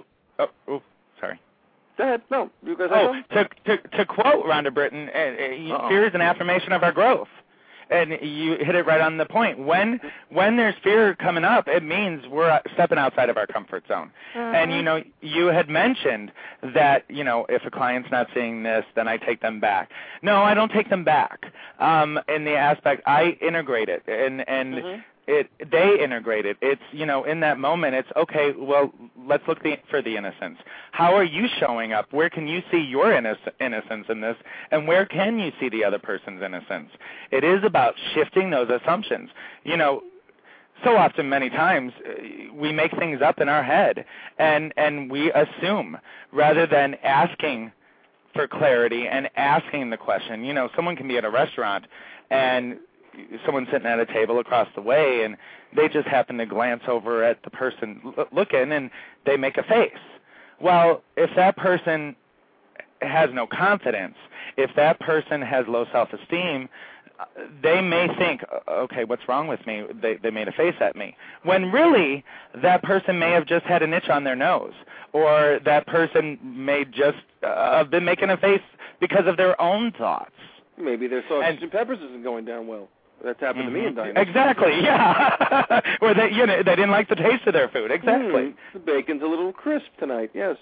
H: Sorry.
D: Go ahead. No, you guys.
H: To quote Rhonda Britton, fear is an affirmation of our growth. And you hit it right on the point. When there's fear coming up, it means we're stepping outside of our comfort zone. And, you had mentioned that, if a client's not seeing this, then I take them back. No, I don't take them back. In the aspect, I integrate it. And they integrate it. It's, in that moment, it's, okay, well, let's look for the innocence. How are you showing up? Where can you see your innocence in this? And where can you see the other person's innocence? It is about shifting those assumptions. So often, many times, we make things up in our head, and we assume rather than asking for clarity and asking the question. Someone can be at a restaurant and someone sitting at a table across the way, and they just happen to glance over at the person looking, and they make a face. Well, if that person has no confidence, if that person has low self-esteem, they may think, okay, what's wrong with me? They made a face at me. When really, that person may have just had an itch on their nose, or that person may just have been making a face because of their own thoughts. Maybe their sausage and peppers isn't going down well. That's happened to me in dining. Exactly, yeah. Or they didn't like the taste of their food. Exactly.
D: The bacon's a little crisp tonight. Yes.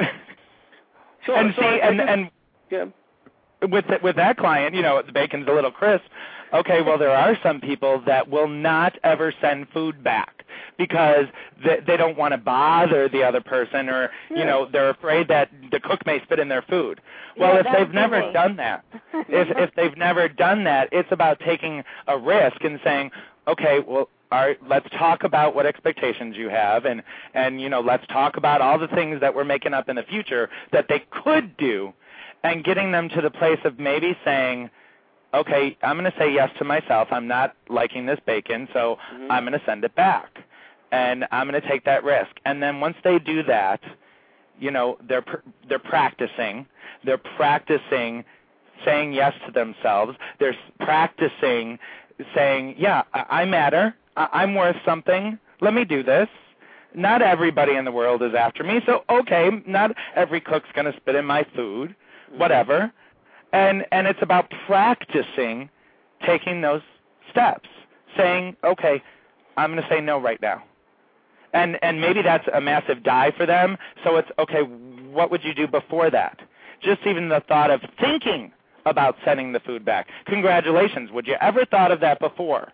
H: With that client, the bacon's a little crisp. Okay, well, there are some people that will not ever send food back because they don't want to bother the other person, or they're afraid that the cook may spit in their food. Well, if they've never done that, if they've never done that, it's about taking a risk and saying, okay, well, all right, let's talk about what expectations you have, and let's talk about all the things that we're making up in the future that they could do, and getting them to the place of maybe saying, okay, I'm going to say yes to myself. I'm not liking this bacon, so I'm going to send it back. And I'm going to take that risk. And then once they do that, they're practicing. They're practicing saying yes to themselves. They're practicing saying, yeah, I matter. I'm worth something. let me do this. Not everybody in the world is after me, so okay, not every cook's going to spit in my food, whatever. And it's about practicing taking those steps, saying, okay, I'm going to say no right now. And maybe that's a massive die for them, so it's, okay, what would you do before that? Just even the thought of thinking about sending the food back. Congratulations. Would you ever thought of that before?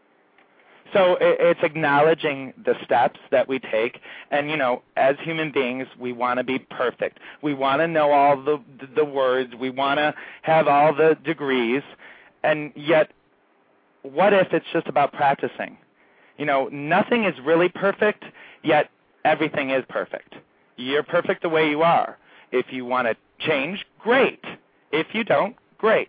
H: So it's acknowledging the steps that we take. And, you know, as human beings, we want to be perfect. We want to know all the words. We want to have all the degrees. And yet, what if it's just about practicing? You know, nothing is really perfect, yet everything is perfect. You're perfect the way you are. If you want to change, great. If you don't, great.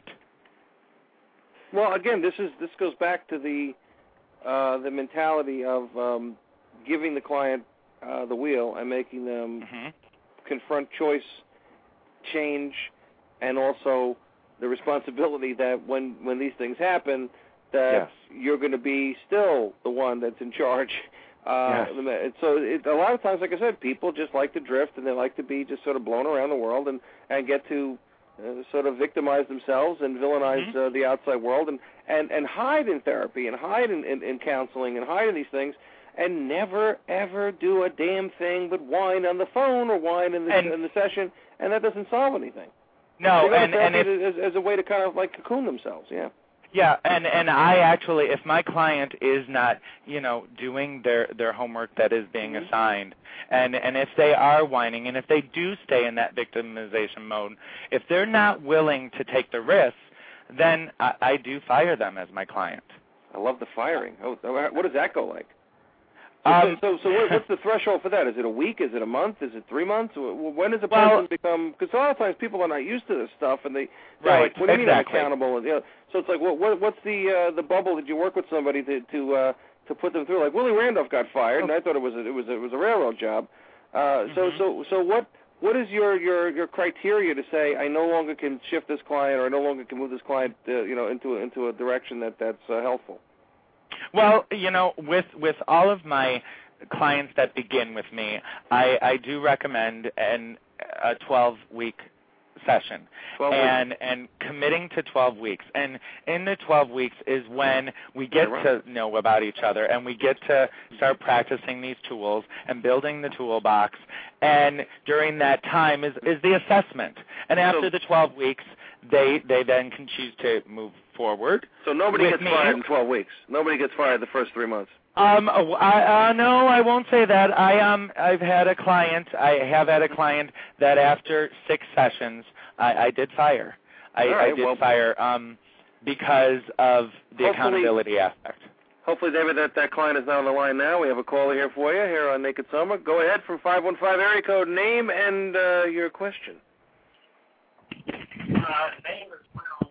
D: Well, again, this goes back to the mentality of giving the client the wheel and making them confront choice, change, and also the responsibility that when these things happen, that you're going to be still the one that's in charge. So a lot of times, like I said, people just like to drift and they like to be just sort of blown around the world and get to sort of victimize themselves and villainize the outside world and hide in therapy and hide in counseling and hide in these things and never, ever do a damn thing but whine on the phone or whine in the session, and that doesn't solve anything.
H: No, and
D: as a way to kind of like cocoon themselves,
H: Yeah, and I actually, if my client is not, you know, doing their homework that is being assigned, and if they are whining, and if they do stay in that victimization mode, if they're not willing to take the risks, then I do fire them as my client.
D: I love the firing. Oh, what does that go like? So what's the threshold for that? Is it a week? Is it a month? Is it 3 months? When does a person become? Because a lot of times people are not used to this stuff, and they're like, "What do you mean I'm accountable?" And, you know, so it's like, what's the bubble that you work with somebody to put them through? Like Willie Randolph got fired, and I thought it was a railroad job. So what is your criteria to say I no longer can shift this client or I no longer can move this client into a direction that's helpful?
H: Well, you know, with all of my clients that begin with me, I do recommend a 12-week session and committing to 12 weeks. And in the 12 weeks is when we get to know about each other and we get to start practicing these tools and building the toolbox. And during that time is the assessment. And after the 12 weeks, they then can choose to move forward.
D: So nobody gets fired in 12 weeks. Nobody gets fired the first 3 months.
H: No, I won't say that. I have had a client that after 6 sessions, I did fire. I did fire because of the accountability aspect.
D: Hopefully, David, that client is not on the line now. We have a caller here for you here on Naked Summer. Go ahead from 515 area code, name and your question.
I: Name is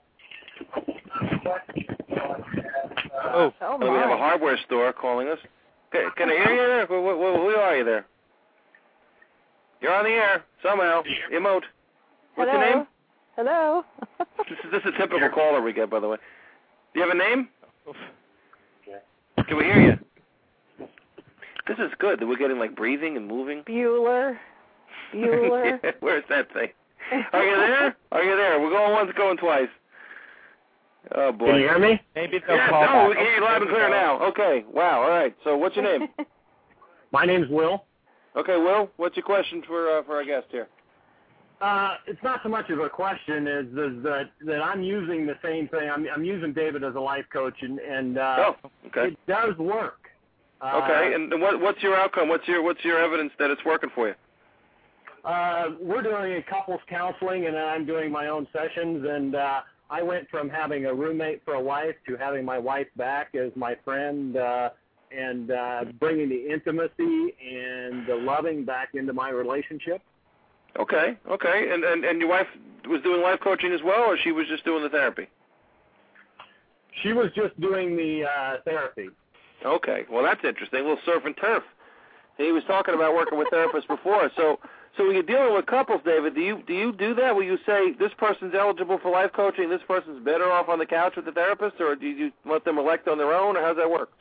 D: Will. We have a hardware store calling us. Can I hear you there? Who are you there? You're on the air somehow. Emote. What's your name?
E: Hello.
D: This is a typical caller we get, by the way. Do you have a name? Can we hear you? This is good. We're getting like breathing and moving.
E: Bueller.
D: Yeah, where's that thing? Are you there? We're going once, going twice. Oh, boy.
I: Can you hear me?
H: Maybe they'll call back.
D: We can hear you loud and clear now. Okay. Wow. All right. So what's your name?
I: My name's Will.
D: Okay, Will. What's your question for our guest here?
I: It's not so much of a question as that I'm using the same thing. I'm using David as a life coach, and it does work.
D: Okay. And what's your outcome? What's your evidence that it's working for you?
I: We're doing a couples counseling, and I'm doing my own sessions, and I went from having a roommate for a wife to having my wife back as my friend, and bringing the intimacy and the loving back into my relationship.
D: Okay. And your wife was doing life coaching as well, or she was just doing the therapy?
I: She was just doing the therapy.
D: Okay. Well, that's interesting. A little surf and turf. He was talking about working with therapists before. So when you're dealing with couples, David, do you do that? Will you say this person's eligible for life coaching, this person's better off on the couch with the therapist, or do you let them elect on their own, or how does that work?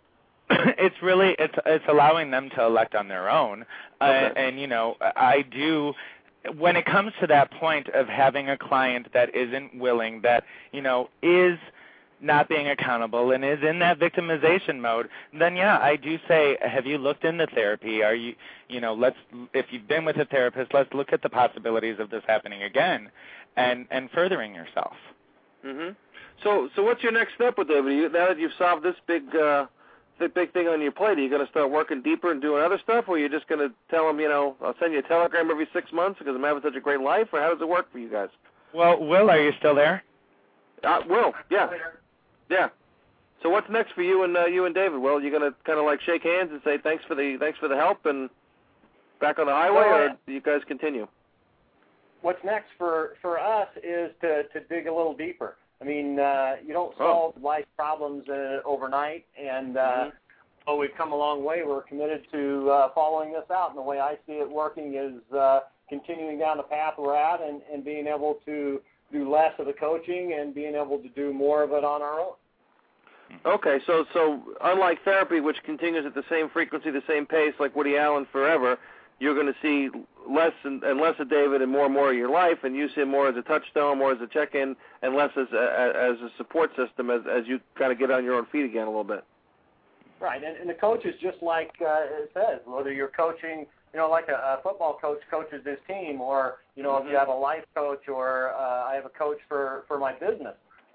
H: It's really it's allowing them to elect on their own, and I do. When it comes to that point of having a client that isn't willing, that is not being accountable and is in that victimization mode, then yeah, I do say, have you looked into therapy? Are you, if you've been with a therapist, let's look at the possibilities of this happening again, and furthering yourself.
D: Mhm. So what's your next step with David? Now that you've solved this big thing on your plate, are you going to start working deeper and doing other stuff, or are you just going to tell him, I'll send you a telegram every 6 months because I'm having such a great life, or how does it work for you guys?
H: Well, Will, are you still there?
D: Will, yeah. Yeah. So what's next for you and David? Well, you're gonna kind of like shake hands and say thanks for the help and back on the highway, or do you guys continue?
I: What's next for us is to dig a little deeper. I mean, you don't solve life problems overnight, and we've come a long way. We're committed to following this out, and the way I see it working is continuing down the path we're at and being able to do less of the coaching and being able to do more of it on our own.
D: Okay, so unlike therapy, which continues at the same frequency, the same pace, like Woody Allen forever, you're going to see less and less of David and more of your life, and use him more as a touchstone, more as a check-in, and less as a support system as you kind of get on your own feet again a little bit.
I: Right, and the coach is just like it says, whether you're coaching, like a football coach coaches his team, or, if you have a life coach, or I have a coach for my business.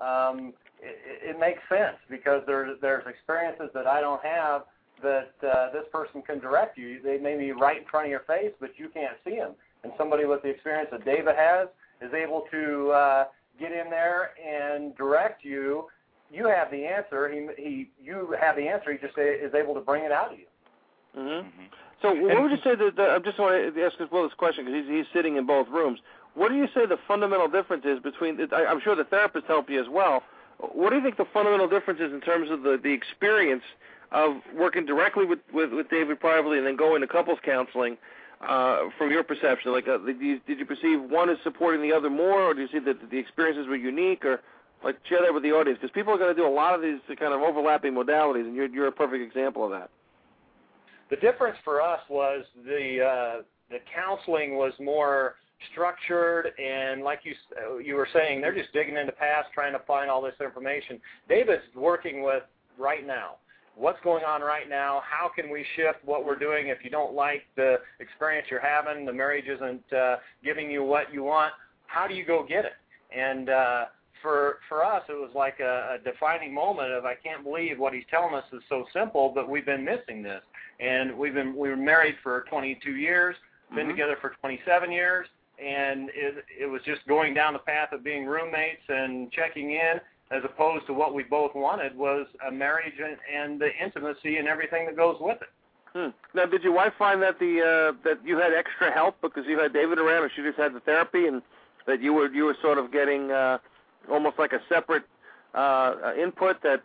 I: It makes sense because there's experiences that I don't have that this person can direct you. They may be right in front of your face, but you can't see them. And somebody with the experience that David has is able to get in there and direct you. You have the answer. You have the answer. He just is able to bring it out of you.
D: Mm-hmm. So what would you say I just want to ask Will this question because he's sitting in both rooms. What do you say the fundamental difference is between, I'm sure the therapists help you as well, what do you think the fundamental difference is in terms of the experience of working directly with David privately and then going to couples counseling from your perception? Like, did you perceive one as supporting the other more, or do you see that the experiences were unique, or like share that with the audience? Because people are going to do a lot of these kind of overlapping modalities, and you're a perfect example of that.
I: The difference for us was the counseling was more structured, and like you were saying, they're just digging in the past, trying to find all this information. David's working with right now. What's going on right now? How can we shift what we're doing? If you don't like the experience you're having, the marriage isn't giving you what you want, how do you go get it? And for us, it was like a defining moment of, I can't believe what he's telling us is so simple, but we've been missing this. And we were married for 22 years, been together for 27 years, and it was just going down the path of being roommates and checking in, as opposed to what we both wanted was a marriage and the intimacy and everything that goes with it.
D: Now, did your wife find that that you had extra help because you had David around, or she just had the therapy, and that you were sort of getting almost like a separate input that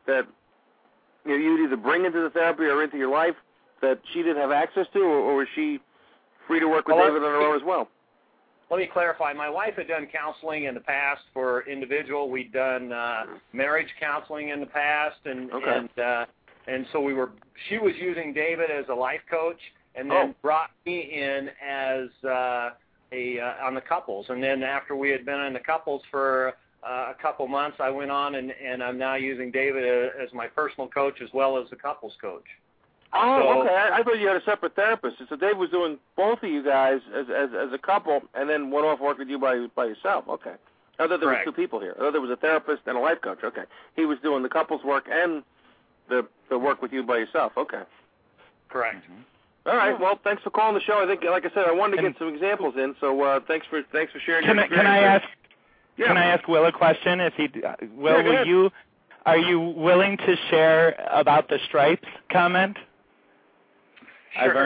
D: you'd either bring into the therapy or into your life that she didn't have access to, or was she free to work with David on her own as well?
I: Let me clarify. My wife had done counseling in the past for individual. We'd done marriage counseling in the past, and so she was using David as a life coach, and then brought me in as on the couples. And then after we had been in the couples for a couple months, I went on and I'm now using David as my personal coach as well as the couples coach.
D: Oh, okay. I thought you had a separate therapist. So Dave was doing both of you guys as a couple, and then went off work with you by yourself. Okay. I thought there were two people here. I thought there was a therapist and a life coach. Okay. He was doing the couples work and the work with you by yourself. Okay.
I: Correct.
D: All right. Well, thanks for calling the show. I think, like I said, I wanted to get some examples in. So thanks for sharing.
H: Can I ask Will a question? Are you willing to share about the stripes comment?
I: Sure.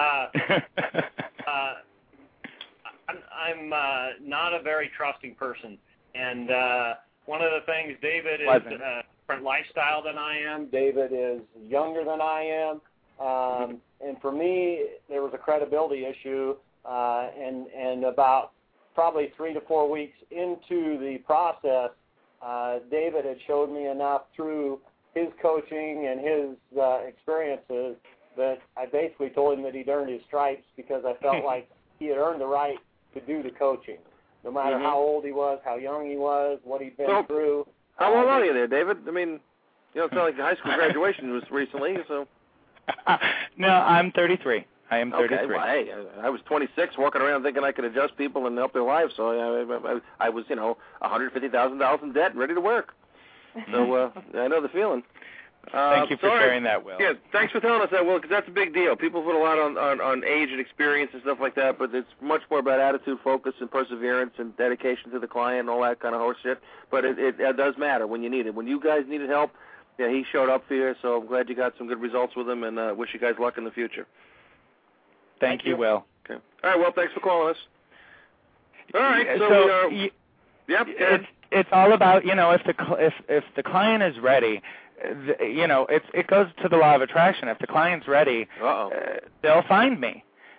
I: I'm not a very trusting person, and one of the things, David is a different lifestyle than I am. David is younger than I am, and for me, there was a credibility issue, and about probably 3 to 4 weeks into the process, David had showed me enough through his coaching and his experiences that I basically told him that he'd earned his stripes because I felt like he had earned the right to do the coaching, no matter how old he was, how young he was, what he'd been through.
D: How old are you there, David? I mean, it's not like the high school graduation was recently, so.
H: No, I'm 33. I am 33.
D: Okay, well, hey, I was 26, walking around thinking I could adjust people and help their lives. So I was, $150,000 in debt, and ready to work. So I know the feeling.
H: Thank you for sharing that, Will.
D: Yeah, thanks for telling us that, Will, because that's a big deal. People put a lot on age and experience and stuff like that, but it's much more about attitude, focus, and perseverance and dedication to the client and all that kind of horse shit. But it does matter when you need it. When you guys needed help, yeah, he showed up for you, so I'm glad you got some good results with him, and wish you guys luck in the future.
H: Thank you, Will.
D: Okay. All right, well, thanks for calling us. All right, yep.
H: It's all about, if the client is ready, it goes to the law of attraction. If the client's ready, they'll find me.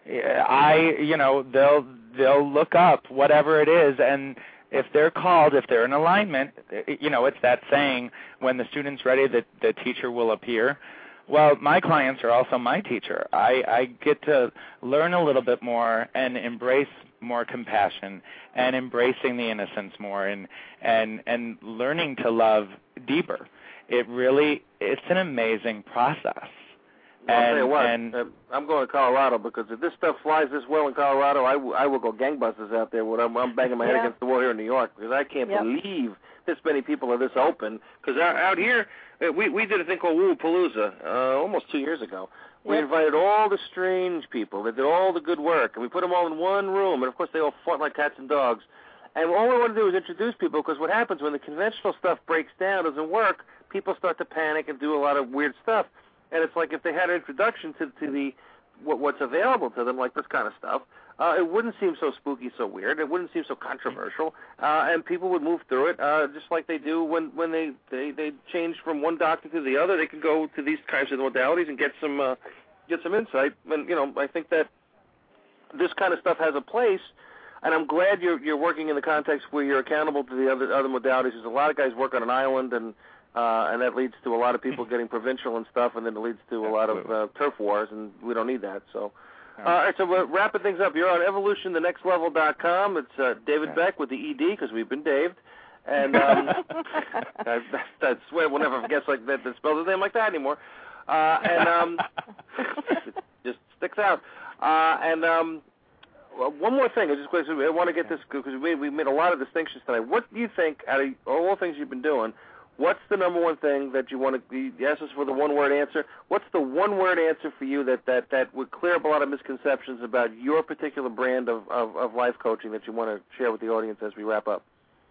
H: They'll look up whatever it is, and if they're called, if they're in alignment, it's that saying, when the student's ready, the teacher will appear. Well, my clients are also my teacher. I get to learn a little bit more and embrace more compassion and embracing the innocence more and learning to love deeper. It's an amazing process.
D: Well, I'll tell you what, I'm going to Colorado because if this stuff flies this well in Colorado, I will go gangbusters out there when I'm banging my head against the wall here in New York because I can't believe this many people are this open. Because out here, we did a thing called Woo-Palooza almost 2 years ago. We invited all the strange people that did all the good work, and we put them all in one room, and of course they all fought like cats and dogs. And all we want to do is introduce people because what happens when the conventional stuff breaks down, doesn't work, people start to panic and do a lot of weird stuff. And it's like if they had an introduction to the what's available to them, like this kind of stuff, it wouldn't seem so spooky, so weird. It wouldn't seem so controversial, and people would move through it just like they do when they change from one doctor to the other. They can go to these kinds of modalities and get some insight. And I think that this kind of stuff has a place. And I'm glad you're working in the context where you're accountable to the other modalities. There's a lot of guys work on an island, and that leads to a lot of people getting provincial and stuff, and then it leads to a lot of turf wars, and we don't need that. So, all right, so we're wrapping things up. You're on evolutionthenextlevel.com. It's David Beck with the ED because we've been Daved. And I swear we'll never forget like that spells his name like that anymore. It just sticks out. One more thing, I want to get this because we made a lot of distinctions tonight. What do you think, out of all the things you've been doing, what's the number one thing that you want to? You asked us for the one-word answer. What's the one-word answer for you that would clear up a lot of misconceptions about your particular brand of life coaching that you want to share with the audience as we wrap up?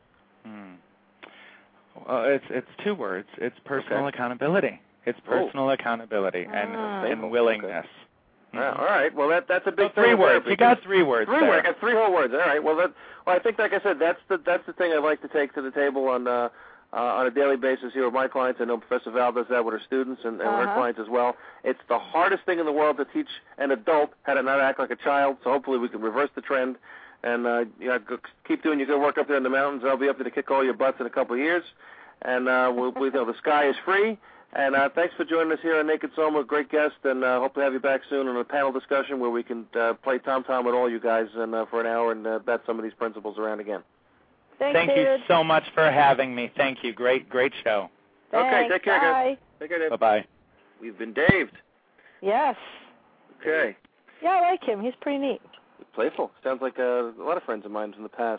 H: Well, it's 2 words. It's personal accountability. It's personal accountability and willingness.
D: All right. Well, that's a big
H: 3 words. You got 3 words.
D: 3 words. I got 3 whole words. All right. Well, I think, like I said, that's the thing I'd like to take to the table on a daily basis here with my clients. I know Professor Val does that with her students and her clients as well. It's the hardest thing in the world to teach an adult how to not act like a child. So hopefully we can reverse the trend and keep doing your good work up there in the mountains. I'll be up there to kick all your butts in a couple of years. And the sky is free. And thanks for joining us here on Naked Soma, great guest, and hope to have you back soon on a panel discussion where we can play tom-tom with all you guys for an hour and bat some of these principles around again.
H: Thank you so much for having me. Thank you. Great show.
E: Thanks.
D: Okay, take care, guys.
E: Bye.
D: Take care, Dave.
H: Bye-bye.
D: We've been Daved.
E: Yes.
D: Okay.
E: Yeah, I like him. He's pretty neat.
D: Playful. Sounds like a lot of friends of mine from the past.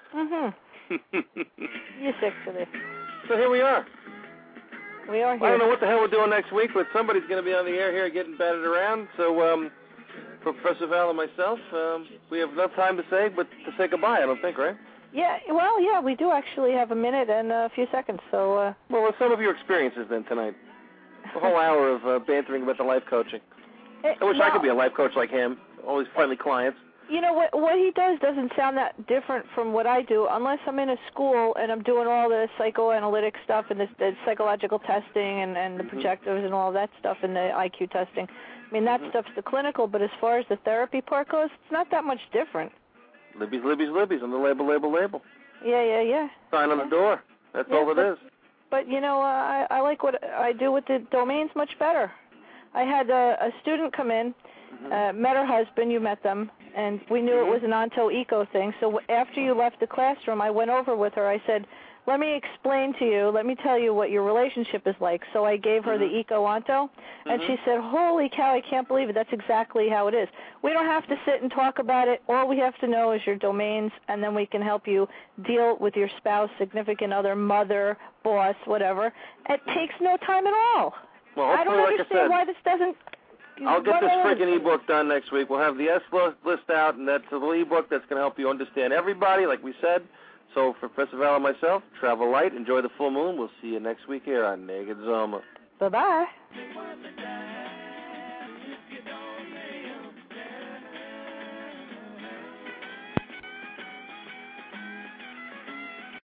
E: You're sick to this.
D: So here we are.
E: We are here.
D: I don't know what the hell we're doing next week, but somebody's going to be on the air here getting batted around. So for Professor Val and myself, we have enough time to say goodbye, I don't think, right?
E: Yeah, well, yeah, we do actually have a minute and a few seconds. So.
D: Well, what's some of your experiences then tonight? A whole hour of bantering about the life coaching. I wish I could be a life coach like him. All these friendly clients.
E: You know, what he does doesn't sound that different from what I do, unless I'm in a school and I'm doing all the psychoanalytic stuff and the psychological testing and the projectors and all that stuff and the IQ testing. I mean, that stuff's the clinical, but as far as the therapy part goes, it's not that much different.
D: Libby's on the label.
E: Yeah.
D: Sign on the door. That's all it is.
E: but I like what I do with the domains much better. I had a student come in, met her husband, you met them, and we knew it was an Onto Eco thing. So after you left the classroom, I went over with her. I said, let me explain to you, let me tell you what your relationship is like. So I gave her the Eco Onto, and she said, holy cow, I can't believe it. That's exactly how it is. We don't have to sit and talk about it. All we have to know is your domains, and then we can help you deal with your spouse, significant other, mother, boss, whatever. It takes no time at all.
D: Well,
E: I don't understand why this doesn't...
D: I'll get this freaking ebook done next week. We'll have the S list out, and that's a little ebook that's going to help you understand everybody, like we said. So for Professor Val and myself, travel light, enjoy the full moon. We'll see you next week here on Naked Zoma.
E: Bye-bye.